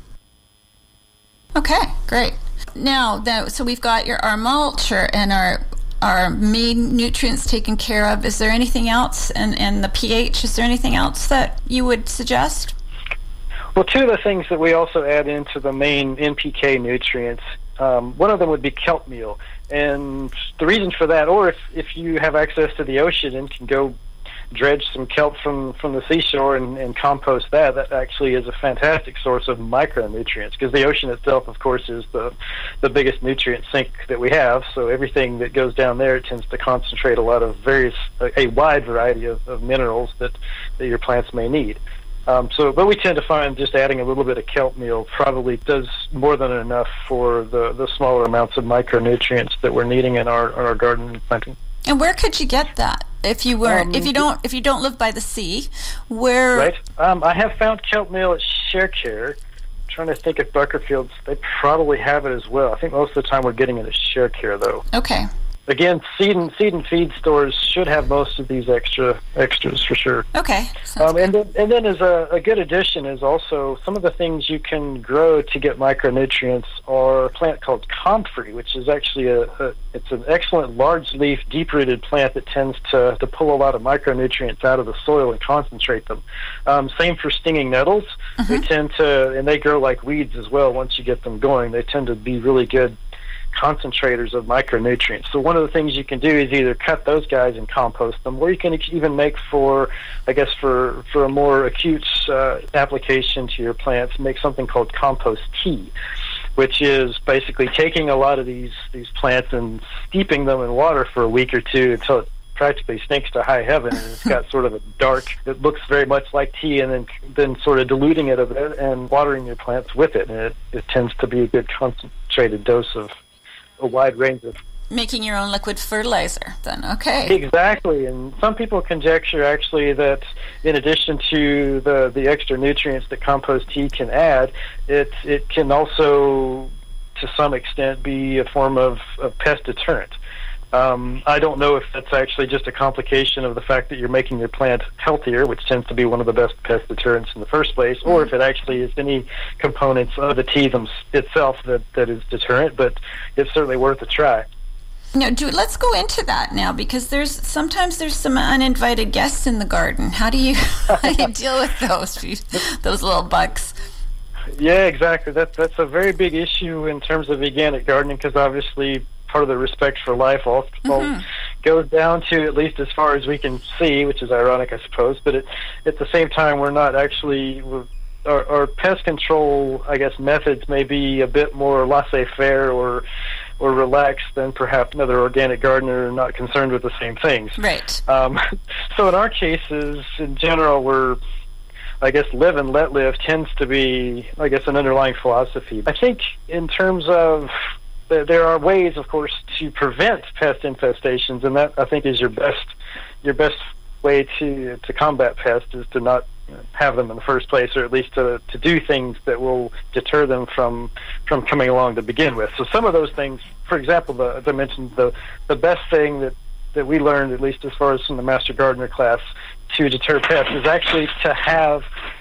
Okay, great. Now, that, so we've got your our mulch and our our main nutrients taken care of. Is there anything else, and, and the pH, is there anything else that you would suggest? Well, two of the things that we also add into the main N P K nutrients, um, one of them would be kelp meal. And the reason for that, or if, if you have access to the ocean and can go dredge some kelp from, from the seashore and, and compost that, that actually is a fantastic source of micronutrients, because the ocean itself, of course, is the, the biggest nutrient sink that we have. So everything that goes down there, it tends to concentrate a lot of various, a, a wide variety of, of minerals that, that your plants may need. Um, so, but we tend to find just adding a little bit of kelp meal probably does more than enough for the, the smaller amounts of micronutrients that we're needing in our in our garden and planting. And where could you get that if you were um, if you don't if you don't live by the sea? Where? Right. Um, I have found kelp meal at ShareCare. I'm trying to think if Buckerfield's, they probably have it as well. I think most of the time we're getting it at ShareCare though. Okay. Again, seed and seed and feed stores should have most of these extra extras for sure. Okay. Um, and then, and then as a, a good addition is also some of the things you can grow to get micronutrients are a plant called comfrey, which is actually a, a it's an excellent large leaf, deep rooted plant that tends to to pull a lot of micronutrients out of the soil and concentrate them. Um, same for stinging nettles. Mm-hmm. They tend to, and they grow like weeds as well. Once you get them going, they tend to be really good concentrators of micronutrients. So one of the things you can do is either cut those guys and compost them, or you can even make for, I guess, for, for a more acute uh, application to your plants, make something called compost tea, which is basically taking a lot of these, these plants and steeping them in water for a week or two until it practically stinks to high heaven, and it's got sort of a dark, it looks very much like tea, and then then sort of diluting it a bit and watering your plants with it, and it, it tends to be a good concentrated dose of a wide range of... Making your own liquid fertilizer, then. Okay. Exactly, and some people conjecture, actually, that in addition to the, the extra nutrients that compost tea can add, it, it can also, to some extent, be a form of, of pest deterrent. Um, I don't know if that's actually just a complication of the fact that you're making your plant healthier, which tends to be one of the best pest deterrents in the first place, or if it actually is any components of the tea them, itself that, that is deterrent, but it's certainly worth a try. Now, do, let's go into that now, because there's sometimes there's some uninvited guests in the garden. How do you how do you deal with those those little bugs? Yeah, exactly. That that's a very big issue in terms of organic gardening, because obviously part of the respect for life all, mm-hmm. all goes down to, at least as far as we can see, which is ironic, I suppose, but it, at the same time, we're not actually, we're, our, our pest control, I guess, methods may be a bit more laissez-faire or or relaxed than perhaps another organic gardener not concerned with the same things. Right. Um, so in our cases, in general, we're, I guess, live and let live tends to be, I guess, an underlying philosophy. I think in terms of, there are ways, of course, to prevent pest infestations, and that, I think, is your best your best way to to combat pests, is to not have them in the first place, or at least to to do things that will deter them from from coming along to begin with. So some of those things, for example, the, as I mentioned, the the best thing that that we learned, at least as far as from the Master Gardener class, to deter pests is actually to have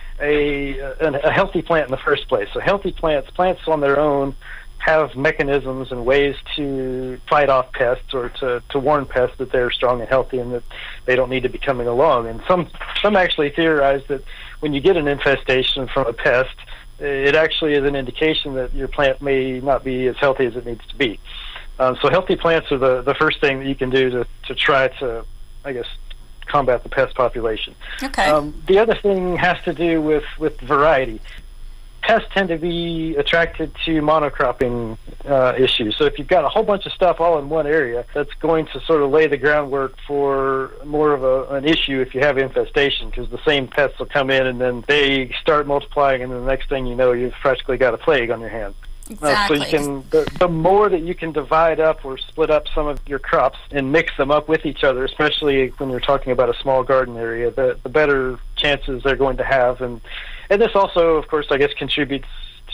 a a, a healthy plant in the first place. So healthy plants, plants on their own, have mechanisms and ways to fight off pests, or to, to warn pests that they're strong and healthy and that they don't need to be coming along. And some some actually theorize that when you get an infestation from a pest, it actually is an indication that your plant may not be as healthy as it needs to be. Um, so healthy plants are the, the first thing that you can do to, to try to, I guess, combat the pest population. Okay. Um, the other thing has to do with, with variety. Pests tend to be attracted to monocropping uh, issues. So if you've got a whole bunch of stuff all in one area, that's going to sort of lay the groundwork for more of a, an issue if you have infestation, because the same pests will come in and then they start multiplying, and then the next thing you know, you've practically got a plague on your hands. Exactly. Uh, so you can, the, the more that you can divide up or split up some of your crops and mix them up with each other, especially when you're talking about a small garden area, the, the better chances they're going to have. And, and this also, of course, I guess contributes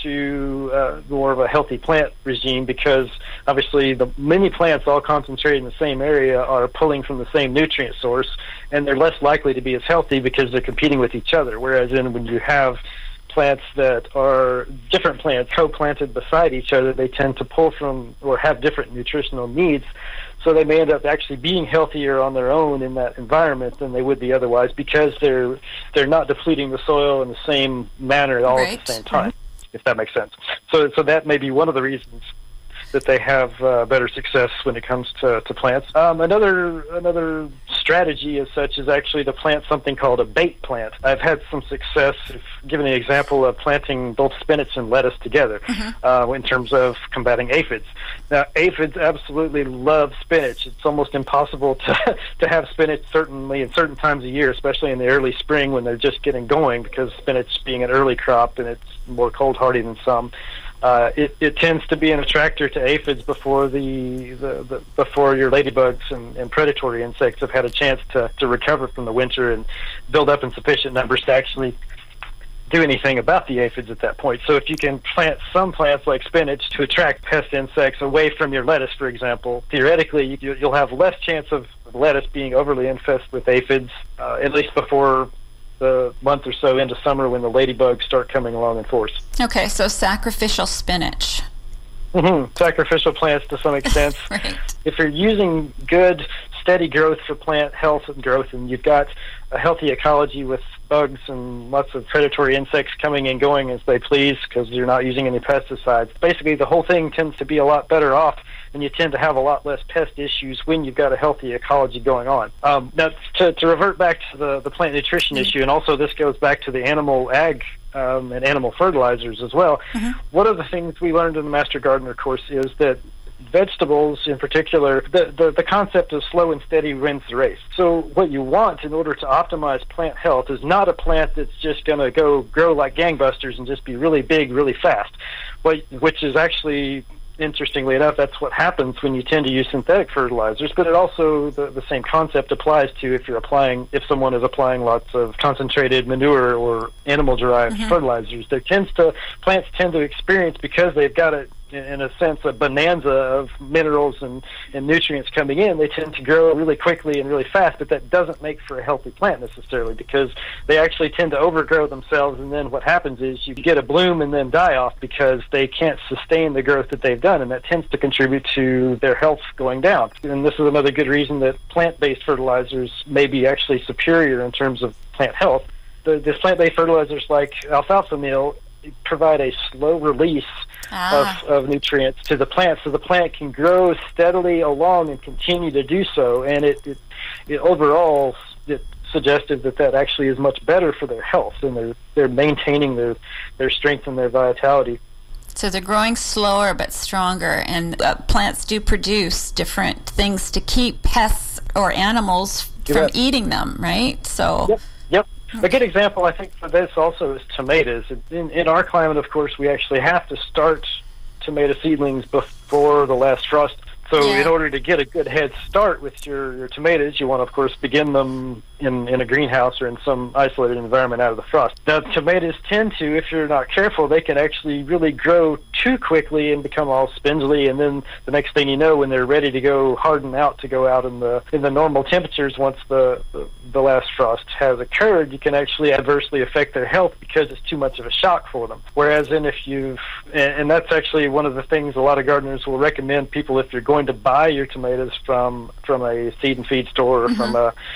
to uh, more of a healthy plant regime, because obviously the many plants all concentrated in the same area are pulling from the same nutrient source, and they're less likely to be as healthy because they're competing with each other. Whereas in when you have plants that are different plants co-planted beside each other, they tend to pull from or have different nutritional needs, so they may end up actually being healthier on their own in that environment than they would be otherwise, because they're they're not depleting the soil in the same manner all right. at the same time, if that makes sense. So so that may be one of the reasons that they have uh, better success when it comes to, to plants. Um, another another strategy as such is actually to plant something called a bait plant. I've had some success, if given the example of planting both spinach and lettuce together mm-hmm. uh, in terms of combating aphids. Now, aphids absolutely love spinach. It's almost impossible to, to have spinach certainly in certain times of year, especially in the early spring when they're just getting going, because spinach being an early crop and it's more cold hardy than some. Uh, it, it tends to be an attractor to aphids before the, the, the before your ladybugs and, and predatory insects have had a chance to, to recover from the winter and build up in sufficient numbers to actually do anything about the aphids at that point. So if you can plant some plants like spinach to attract pest insects away from your lettuce, for example, theoretically you, you'll have less chance of lettuce being overly infested with aphids, uh, at least before the month or so into summer when the ladybugs start coming along in force. Okay, so sacrificial spinach. Mm-hmm. Sacrificial plants to some extent. Right. If you're using good, steady growth for plant health and growth, and you've got a healthy ecology with bugs and lots of predatory insects coming and going as they please because you're not using any pesticides, basically the whole thing tends to be a lot better off, and you tend to have a lot less pest issues when you've got a healthy ecology going on. Um, now, to, to revert back to the, the plant nutrition mm-hmm. issue, and also this goes back to the animal ag um, and animal fertilizers as well, mm-hmm. one of the things we learned in the Master Gardener course is that vegetables in particular, the, the, the concept of slow and steady wins the race. So what you want in order to optimize plant health is not a plant that's just going to go grow like gangbusters and just be really big, really fast, which is actually, interestingly enough, that's what happens when you tend to use synthetic fertilizers. But it also, the, the same concept applies to if you're applying, if someone is applying lots of concentrated manure or animal-derived mm-hmm. fertilizers. There tends to, plants tend to experience, because they've got a, in a sense, a bonanza of minerals and, and nutrients coming in, they tend to grow really quickly and really fast, but that doesn't make for a healthy plant necessarily, because they actually tend to overgrow themselves, and then what happens is you get a bloom and then die off because they can't sustain the growth that they've done, and that tends to contribute to their health going down. And this is another good reason that plant-based fertilizers may be actually superior in terms of plant health. The, the plant-based fertilizers like alfalfa meal provide a slow release ah. of, of nutrients to the plant, so the plant can grow steadily along and continue to do so. And it, it, it overall it suggested that that actually is much better for their health, and they're they're maintaining their their strength and their vitality. So they're growing slower but stronger, and uh, plants do produce different things to keep pests or animals from yeah. eating them, right? So. Yep. Yep. A good example, I think, for this also is tomatoes. In, in our climate, of course, we actually have to start tomato seedlings before the last frost. So yeah. in order to get a good head start with your, your tomatoes, you want to, of course, begin them in, in a greenhouse or in some isolated environment out of the frost. Now, tomatoes tend to, if you're not careful, they can actually really grow too quickly and become all spindly, and then the next thing you know, when they're ready to go harden out to go out in the in the normal temperatures once the, the, the last frost has occurred, you can actually adversely affect their health because it's too much of a shock for them. Whereas in if you've, and, and that's actually one of the things a lot of gardeners will recommend people, if you're going to buy your tomatoes from from a seed and feed store or mm-hmm. from a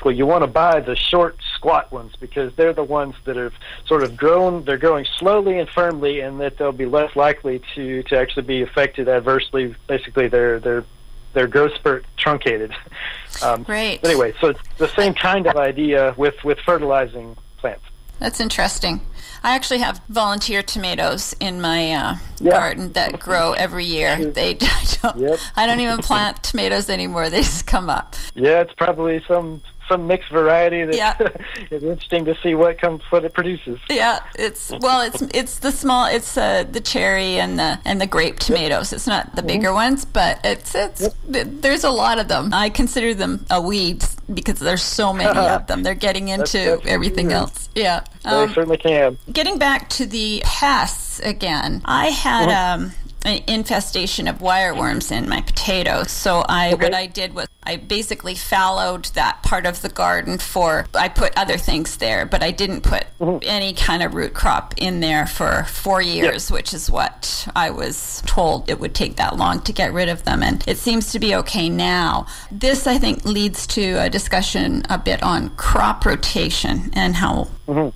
well, you want to buy the short, squat ones because they're the ones that have sort of grown, they're growing slowly and firmly, and that they'll be less likely to, to actually be affected adversely. Basically, their their their growth spurt truncated. Um, Great. But anyway, so it's the same kind of idea with, with fertilizing plants. That's interesting. I actually have volunteer tomatoes in my uh, Yeah. garden that grow every year. They I don't, Yep. I don't even plant tomatoes anymore. They just come up. Yeah, it's probably some some mixed variety that Yeah. it's interesting to see what comes what it produces. Yeah, it's well, it's it's the small, it's uh, the cherry and the and the grape tomatoes. It's not the bigger ones, but it's it's there's a lot of them. I consider them a weed because there's so many of them. They're getting into that's everything weird. else. Yeah. They Um, certainly can. Getting back to the pests again, I had um, an infestation of wireworms in my potatoes. So I, Okay. what I did was I basically fallowed that part of the garden for. I put other things there, but I didn't put any kind of root crop in there for four years, which is what I was told it would take that long to get rid of them. And it seems to be okay now. This, I think, leads to a discussion a bit on crop rotation and how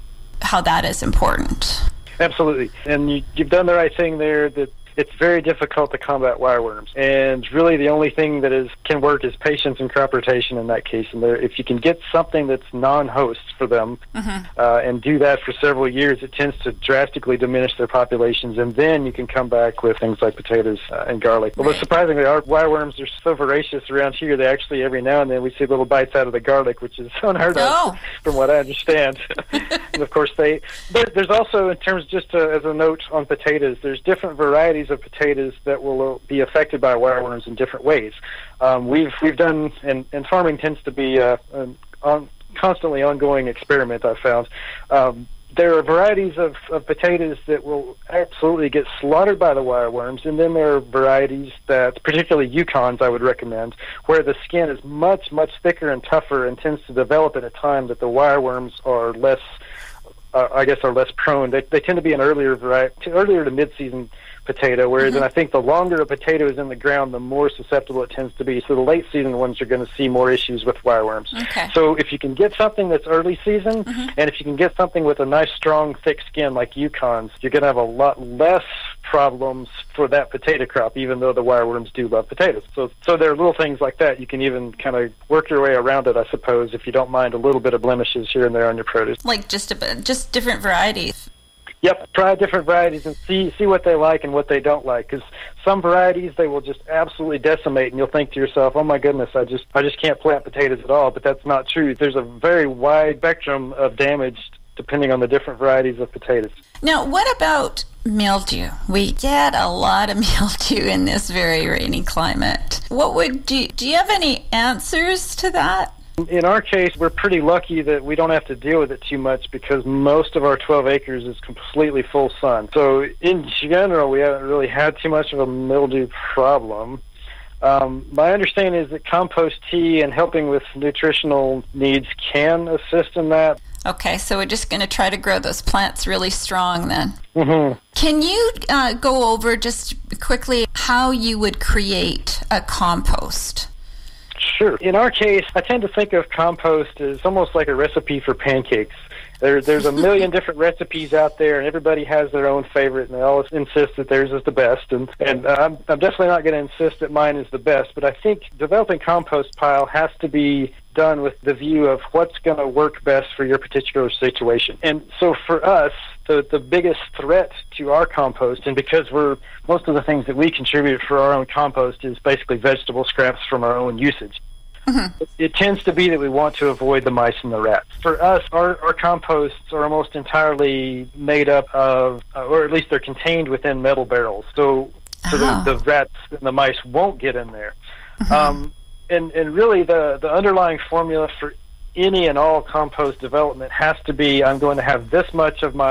how that is important. Absolutely. And you, you've done the right thing there, that it's very difficult to combat wireworms. And really the only thing that is can work is patience and crop rotation in that case. And there, if you can get something that's non-host for them uh, and do that for several years, it tends to drastically diminish their populations. And then you can come back with things like potatoes uh, and garlic. Although Right. surprisingly, our wireworms are so voracious around here, they actually every now and then we see little bites out of the garlic, which is unheard Oh. of from what I understand. And of course, they there, there's also, in terms, just uh, as a note on potatoes, there's different varieties of potatoes that will uh, be affected by wireworms in different ways. Um, we've we've done, and, and farming tends to be uh, an on, constantly ongoing experiment, I've found. Um, there are varieties of, of potatoes that will absolutely get slaughtered by the wireworms, and then there are varieties that, particularly Yukons, I would recommend, where the skin is much, much thicker and tougher and tends to develop at a time that the wireworms are less, uh, I guess, are less prone. They, they tend to be an earlier variety, earlier to mid-season potato, whereas Mm-hmm. and I think the longer a potato is in the ground, the more susceptible it tends to be. So the late season ones are going to see more issues with wireworms. Okay. So if you can get something that's early season, and if you can get something with a nice, strong, thick skin like Yukons, you're going to have a lot less problems for that potato crop, even though the wireworms do love potatoes. So, so there are little things like that. You can even kind of work your way around it, I suppose, if you don't mind a little bit of blemishes here and there on your produce. Like just a bit, just different varieties. Yep, try different varieties and see see what they like and what they don't like. Because some varieties they will just absolutely decimate, and you'll think to yourself, "Oh my goodness, I just I just can't plant potatoes at all." But that's not true. There's a very wide spectrum of damage depending on the different varieties of potatoes. Now, what about mildew? We get a lot of mildew in this very rainy climate. What would do? You, do you have any answers to that? In our case, we're pretty lucky that we don't have to deal with it too much because most of our twelve acres is completely full sun. So in general, we haven't really had too much of a mildew problem. Um, my understanding is that compost tea and helping with nutritional needs can assist in that. Okay, so we're just going to try to grow those plants really strong then. Mm-hmm. Can you uh, go over just quickly how you would create a compost? Sure. In our case, I tend to think of compost as almost like a recipe for pancakes. There, there's a million different recipes out there, and everybody has their own favorite, and they all insist that theirs is the best. And, and I'm, I'm definitely not going to insist that mine is the best, but I think developing compost pile has to be done with the view of what's going to work best for your particular situation. And so for us, the, the biggest threat to our compost, and because we're most of the things that we contribute for our own compost is basically vegetable scraps from our own usage. Mm-hmm. It, it tends to be that we want to avoid the mice and the rats. For us, our, our composts are almost entirely made up of, uh, or at least they're contained within metal barrels. So, so Oh. the, the rats and the mice won't get in there. Mm-hmm. Um, and, and really the, the underlying formula for any and all compost development has to be, I'm going to have this much of my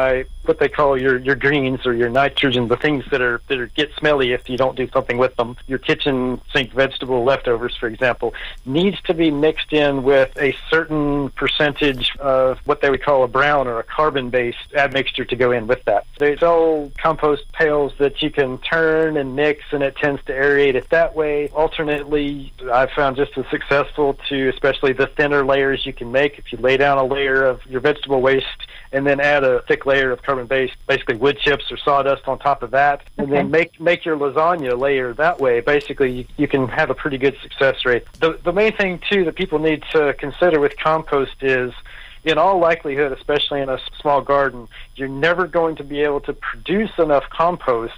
what they call your, your greens or your nitrogen, the things that are that are, get smelly if you don't do something with them. Your kitchen sink vegetable leftovers, for example, needs to be mixed in with a certain percentage of what they would call a brown or a carbon-based admixture to go in with that. They sell compost pails that you can turn and mix, and it tends to aerate it that way. Alternately, I've found just as successful to, especially the thinner layers you can make. If you lay down a layer of your vegetable waste and then add a thick layer of carbon-based, basically wood chips or sawdust on top of that, and Okay. then make make your lasagna layer that way, basically you, you can have a pretty good success rate. The, the main thing, too, that people need to consider with compost is, in all likelihood, especially in a small garden, you're never going to be able to produce enough compost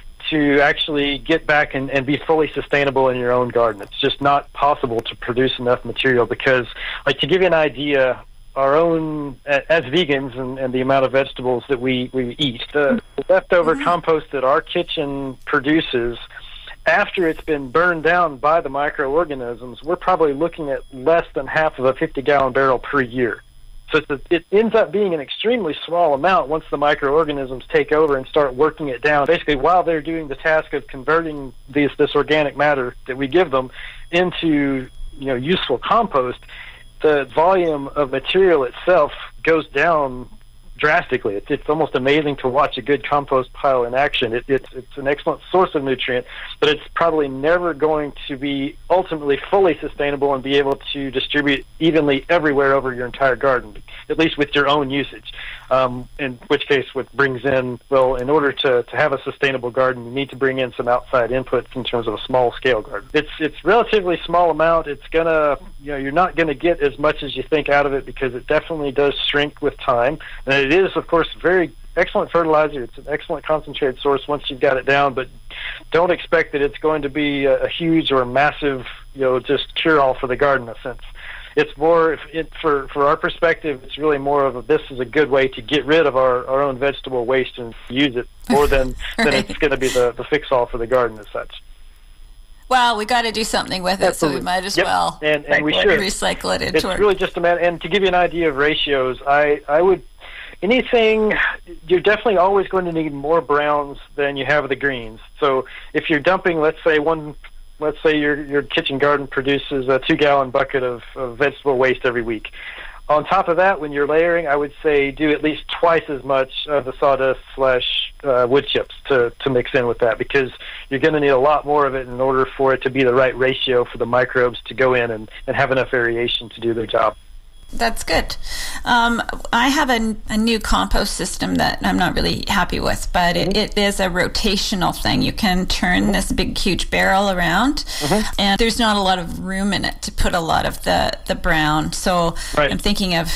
to actually get back and, and be fully sustainable in your own garden. It's just not possible to produce enough material because, like, to give you an idea, our own, as vegans and, and the amount of vegetables that we, we eat, the leftover Mm-hmm. compost that our kitchen produces, after it's been burned down by the microorganisms, we're probably looking at less than half of a fifty-gallon barrel per year. So it's a, it ends up being an extremely small amount once the microorganisms take over and start working it down. Basically, while they're doing the task of converting these, this organic matter that we give them into, you know, useful compost, the volume of material itself goes down drastically. It's, it's almost amazing to watch a good compost pile in action. It, it's, it's an excellent source of nutrient, but it's probably never going to be ultimately fully sustainable and be able to distribute evenly everywhere over your entire garden, at least with your own usage. Um, in which case, what brings in, well, in order to, to have a sustainable garden, you need to bring in some outside inputs in terms of a small-scale garden. It's it's relatively small amount. It's gonna, you know, you're not going to get as much as you think out of it because it definitely does shrink with time. And it is, of course, very excellent fertilizer. It's an excellent concentrated source once you've got it down, but don't expect that it's going to be a, a huge or massive, you know, just cure-all for the garden in a sense. It's more, it, for for our perspective, it's really more of a, this is a good way to get rid of our, our own vegetable waste and use it more than, Right. than it's going to be the, the fix-all for the garden as such. Well, we got to do something with it, Absolutely. so we might as Yep. well And, and we recycle should. recycle it into It's our... really just a matter, and to give you an idea of ratios, I, I would, anything, you're definitely always going to need more browns than you have of the greens. So if you're dumping, let's say one, let's say your your kitchen garden produces a two-gallon bucket of, of vegetable waste every week. On top of that, when you're layering, I would say do at least twice as much of the sawdust slash uh, wood chips to, to mix in with that, because you're going to need a lot more of it in order for it to be the right ratio for the microbes to go in and, and have enough aeration to do their job. That's good. Um, I have a, a new compost system that I'm not really happy with, but it, it is a rotational thing. You can turn this big, huge barrel around, and there's not a lot of room in it to put a lot of the, the brown. So Right. I'm thinking of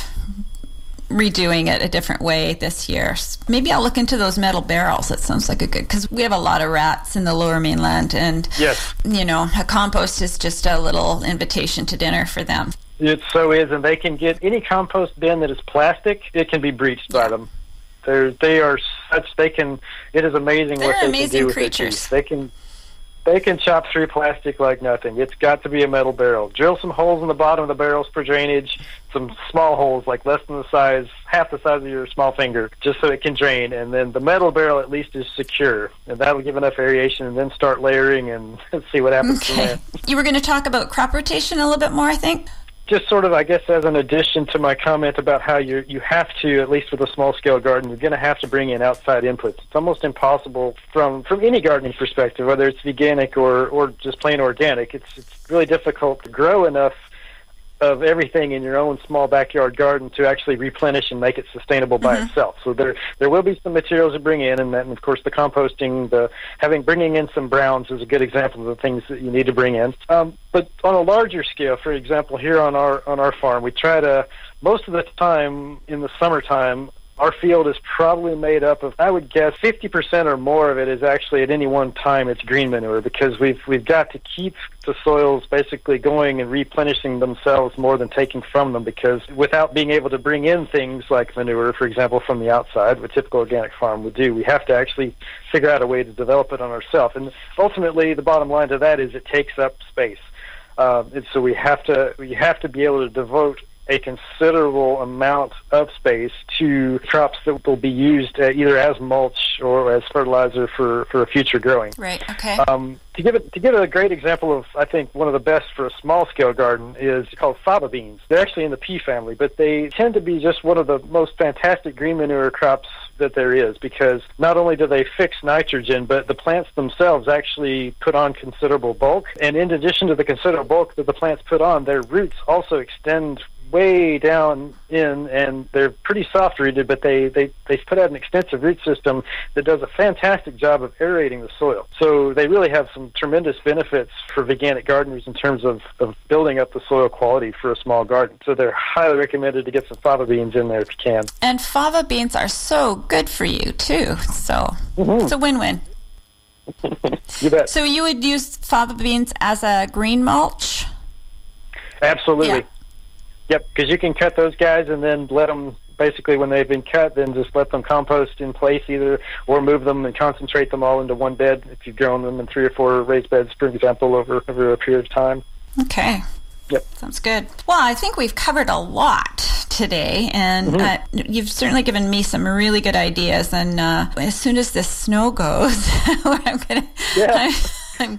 redoing it a different way this year. Maybe I'll look into those metal barrels. That sounds like a good, because we have a lot of rats in the Lower Mainland, and Yes. you know, a compost is just a little invitation to dinner for them. It so is, and they can get any compost bin that is plastic. It can be breached by them. They're they are such they can. It is amazing They're what they amazing can do with their creatures. teeth. They can they can chop through plastic like nothing. It's got to be a metal barrel. Drill some holes in the bottom of the barrels for drainage. Some small holes, like less than the size, half the size of your small finger, just so it can drain. And then the metal barrel at least is secure, and that'll give enough aeration. And then start layering and see what happens from Okay. there. You were going to talk about crop rotation a little bit more, I think. Just sort of, I guess, as an addition to my comment about how you you have to, at least with a small-scale garden, you're going to have to bring in outside inputs. It's almost impossible from, from any gardening perspective, whether it's veganic or, or just plain organic. It's it's really difficult to grow enough of everything in your own small backyard garden to actually replenish and make it sustainable by itself. So there there will be some materials to bring in, and then of course the composting, the having bringing in some browns is a good example of the things that you need to bring in. Um, but on a larger scale, for example, here on our on our farm, we try to, most of the time in the summertime, our field is probably made up of, I would guess, fifty percent or more of it is actually at any one time it's green manure, because we've we've got to keep the soils basically going and replenishing themselves more than taking from them, because without being able to bring in things like manure, for example, from the outside, what typical organic farm would do, we have to actually figure out a way to develop it on ourselves. And ultimately, the bottom line to that is it takes up space. Uh, and so we have to we have to be able to devote a considerable amount of space to crops that will be used uh, either as mulch or as fertilizer for, for future growing. Right, okay. Um, to give it to give it a great example of, I think, one of the best for a small-scale garden is called fava beans. They're actually in the pea family, but they tend to be just one of the most fantastic green manure crops that there is, because not only do they fix nitrogen, but the plants themselves actually put on considerable bulk. And in addition to the considerable bulk that the plants put on, their roots also extend way down in, and they're pretty soft rooted, but they, they, they put out an extensive root system that does a fantastic job of aerating the soil. So they really have some tremendous benefits for veganic gardeners in terms of, of building up the soil quality for a small garden. So they're highly recommended to get some fava beans in there if you can. And fava beans are so good for you too, so mm-hmm. It's a win-win. You bet. So you would use fava beans as a green mulch? Absolutely. Yeah. Yep, because you can cut those guys and then let them, basically when they've been cut, then just let them compost in place either, or move them and concentrate them all into one bed if you've grown them in three or four raised beds, for example, over, over a period of time. Okay. Yep. Sounds good. Well, I think we've covered a lot today, and mm-hmm. uh, you've certainly given me some really good ideas, and uh, as soon as this snow goes, I'm going to... Yeah. I'm,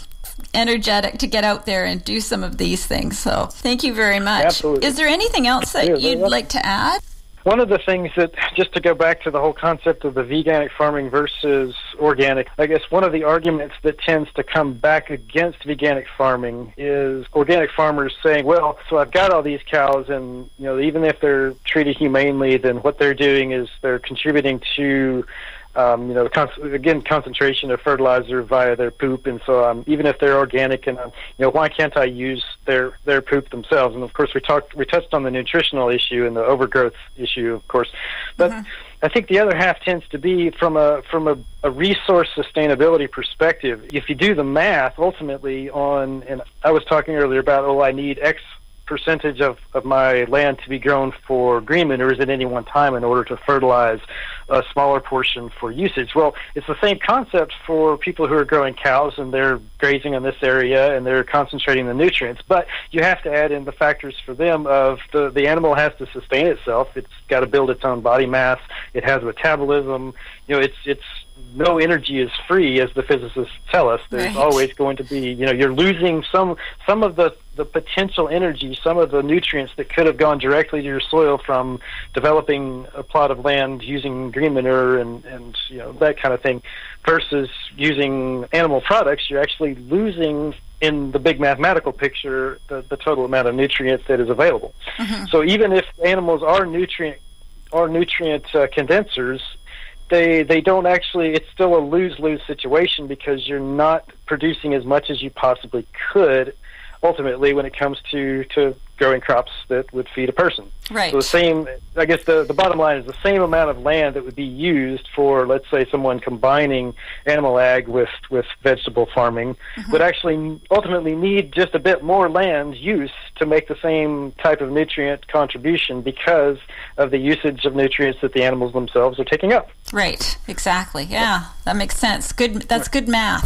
energetic to get out there and do some of these things. So thank you very much. Absolutely. Is there anything else that yeah, you'd yeah. like to add? One of the things that, just to go back to the whole concept of the veganic farming versus organic, I guess one of the arguments that tends to come back against veganic farming is organic farmers saying, well, so I've got all these cows, and you know, even if they're treated humanely, then what they're doing is they're contributing to Um, you know, con- again, concentration of fertilizer via their poop, and so um, even if they're organic, and um, you know, why can't I use their their poop themselves? And of course, we talked, we touched on the nutritional issue and the overgrowth issue, of course. But mm-hmm. I think the other half tends to be from a from a, a resource sustainability perspective. If you do the math, ultimately on, and I was talking earlier about, oh, I need X percentage of, of my land to be grown for green manures at any one time in order to fertilize a smaller portion for usage. Well, it's the same concept for people who are growing cows and they're grazing in this area and they're concentrating the nutrients, but you have to add in the factors for them of the, the animal has to sustain itself. It's got to build its own body mass. It has metabolism. You know, it's it's no energy is free, as the physicists tell us. There's right. always going to be, you know, you're losing some some of the, the potential energy, some of the nutrients that could have gone directly to your soil from developing a plot of land using green manure and, and you know, that kind of thing, versus using animal products. You're actually losing, in the big mathematical picture, the, the total amount of nutrients that is available. Mm-hmm. So even if animals are nutrient are nutrient uh, condensers, They they don't actually, it's still a lose-lose situation because you're not producing as much as you possibly could ultimately when it comes to, to growing crops that would feed a person. Right. So the same, I guess the, the bottom line is the same amount of land that would be used for, let's say, someone combining animal ag with, with vegetable farming mm-hmm. would actually ultimately need just a bit more land use to make the same type of nutrient contribution because of the usage of nutrients that the animals themselves are taking up. Right, exactly. Yeah, that makes sense. Good. That's good math.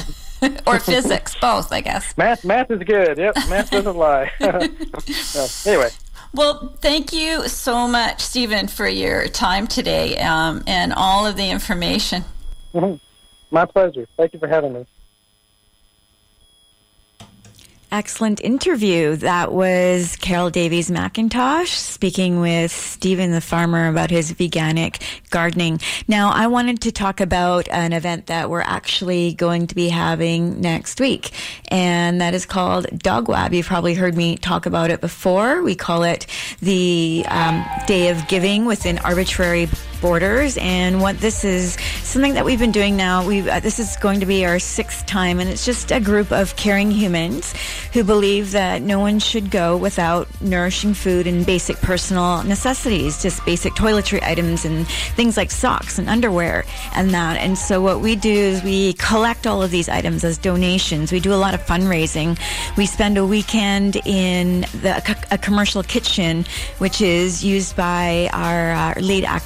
Or physics, both, I guess. Math math is good. Yep, math doesn't lie. uh, anyway. Well, thank you so much, Stephen, for your time today um, and all of the information. Mm-hmm. My pleasure. Thank you for having me. Excellent interview. That was Carol Davies McIntosh speaking with Stephen the farmer about his veganic gardening. Now, I wanted to talk about an event that we're actually going to be having next week, and that is called Dog Wab. You've probably heard me talk about it before. We call it the um, Day of Giving within arbitrary borders, and what this is something that we've been doing now. We uh, this is going to be our sixth time, and it's just a group of caring humans who believe that no one should go without nourishing food and basic personal necessities, just basic toiletry items and things like socks and underwear and that. And so what we do is we collect all of these items as donations. We do a lot of fundraising. We spend a weekend in the, a commercial kitchen, which is used by our, our lead activists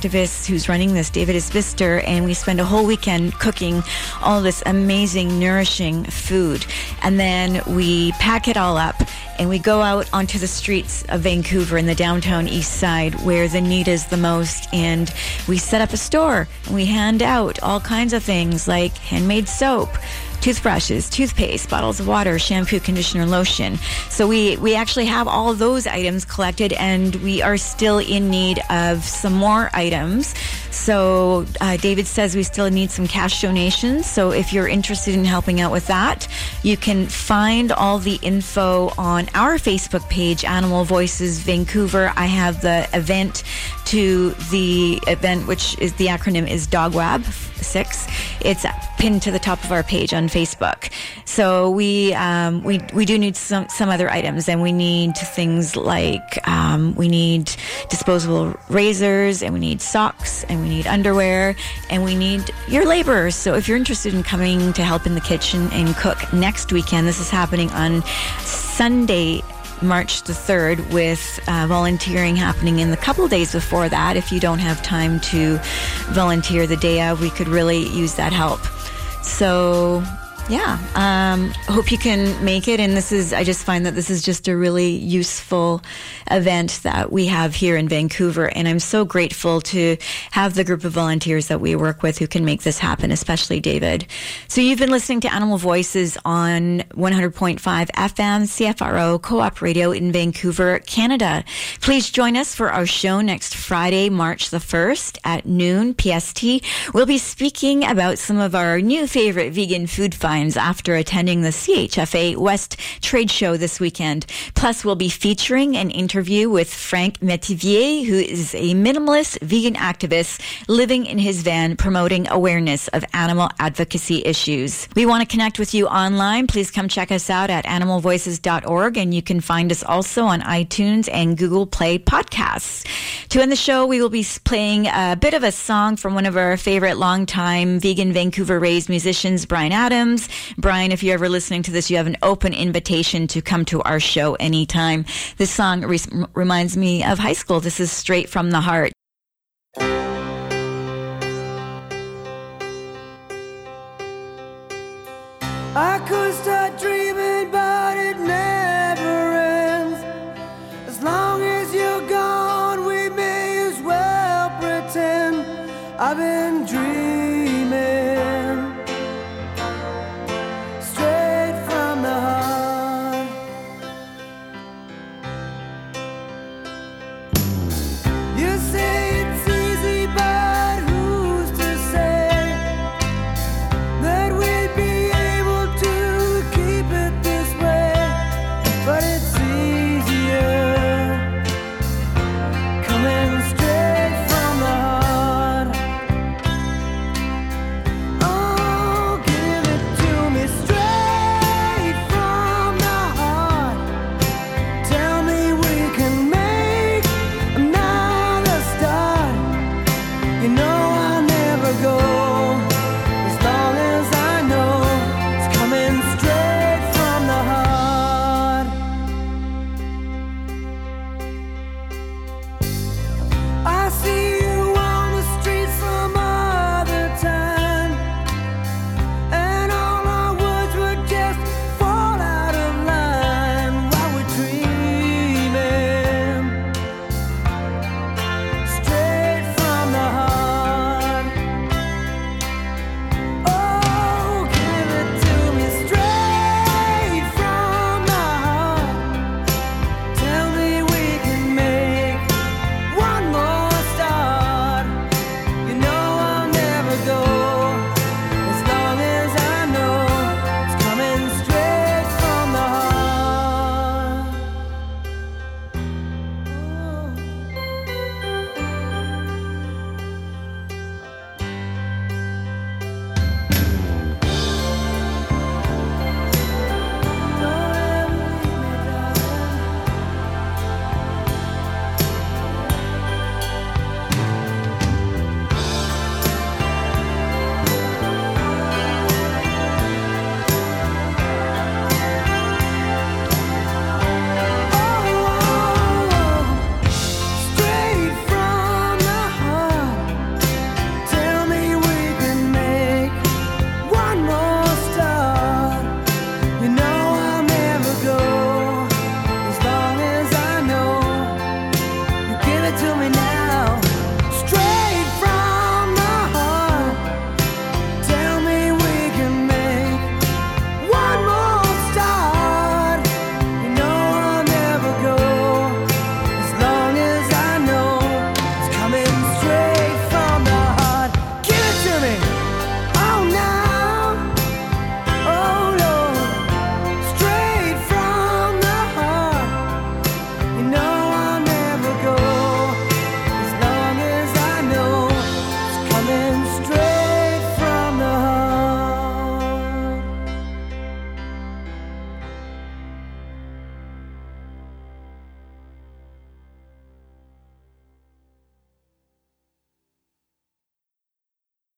who's running this, David Isbister, and we spend a whole weekend cooking all this amazing, nourishing food. And then we pack it all up and we go out onto the streets of Vancouver in the downtown east side where the need is the most, and we set up a store and we hand out all kinds of things like handmade soap, toothbrushes, toothpaste, bottles of water, shampoo, conditioner, lotion. So we, we actually have all those items collected, and we are still in need of some more items. So uh, David says we still need some cash donations. So if you're interested in helping out with that, you can find all the info on our Facebook page, Animal Voices Vancouver. I have the event to the event, which is the acronym is DOGWAB six. It's pinned to the top of our page on Facebook. So we um, we we do need some some other items, and we need things like um, we need disposable razors, and we need socks, and we need underwear, and we need your laborers. So if you're interested in coming to help in the kitchen and cook next weekend, this is happening on Sunday, March the third, with uh, volunteering happening in the couple days before that. If you don't have time to volunteer the day of, we could really use that help. So yeah, um, hope you can make it. And this is, I just find that this is just a really useful event that we have here in Vancouver. And I'm so grateful to have the group of volunteers that we work with who can make this happen, especially David. So you've been listening to Animal Voices on one hundred point five F M, C F R O, Co-op Radio in Vancouver, Canada. Please join us for our show next Friday, March the first at noon P S T. We'll be speaking about some of our new favorite vegan food finds after attending the C H F A West Trade Show this weekend. Plus, we'll be featuring an interview with Frank Metivier, who is a minimalist vegan activist living in his van promoting awareness of animal advocacy issues. We want to connect with you online. Please come check us out at animal voices dot org, and you can find us also on iTunes and Google Play Podcasts. To end the show, we will be playing a bit of a song from one of our favorite longtime vegan Vancouver-raised musicians, Brian Adams. Brian, if you're ever listening to this, you have an open invitation to come to our show anytime. This song re- reminds me of high school. This is Straight from the Heart. I could start dreaming, but it never ends. As long as you're gone, we may as well pretend I've been dreaming.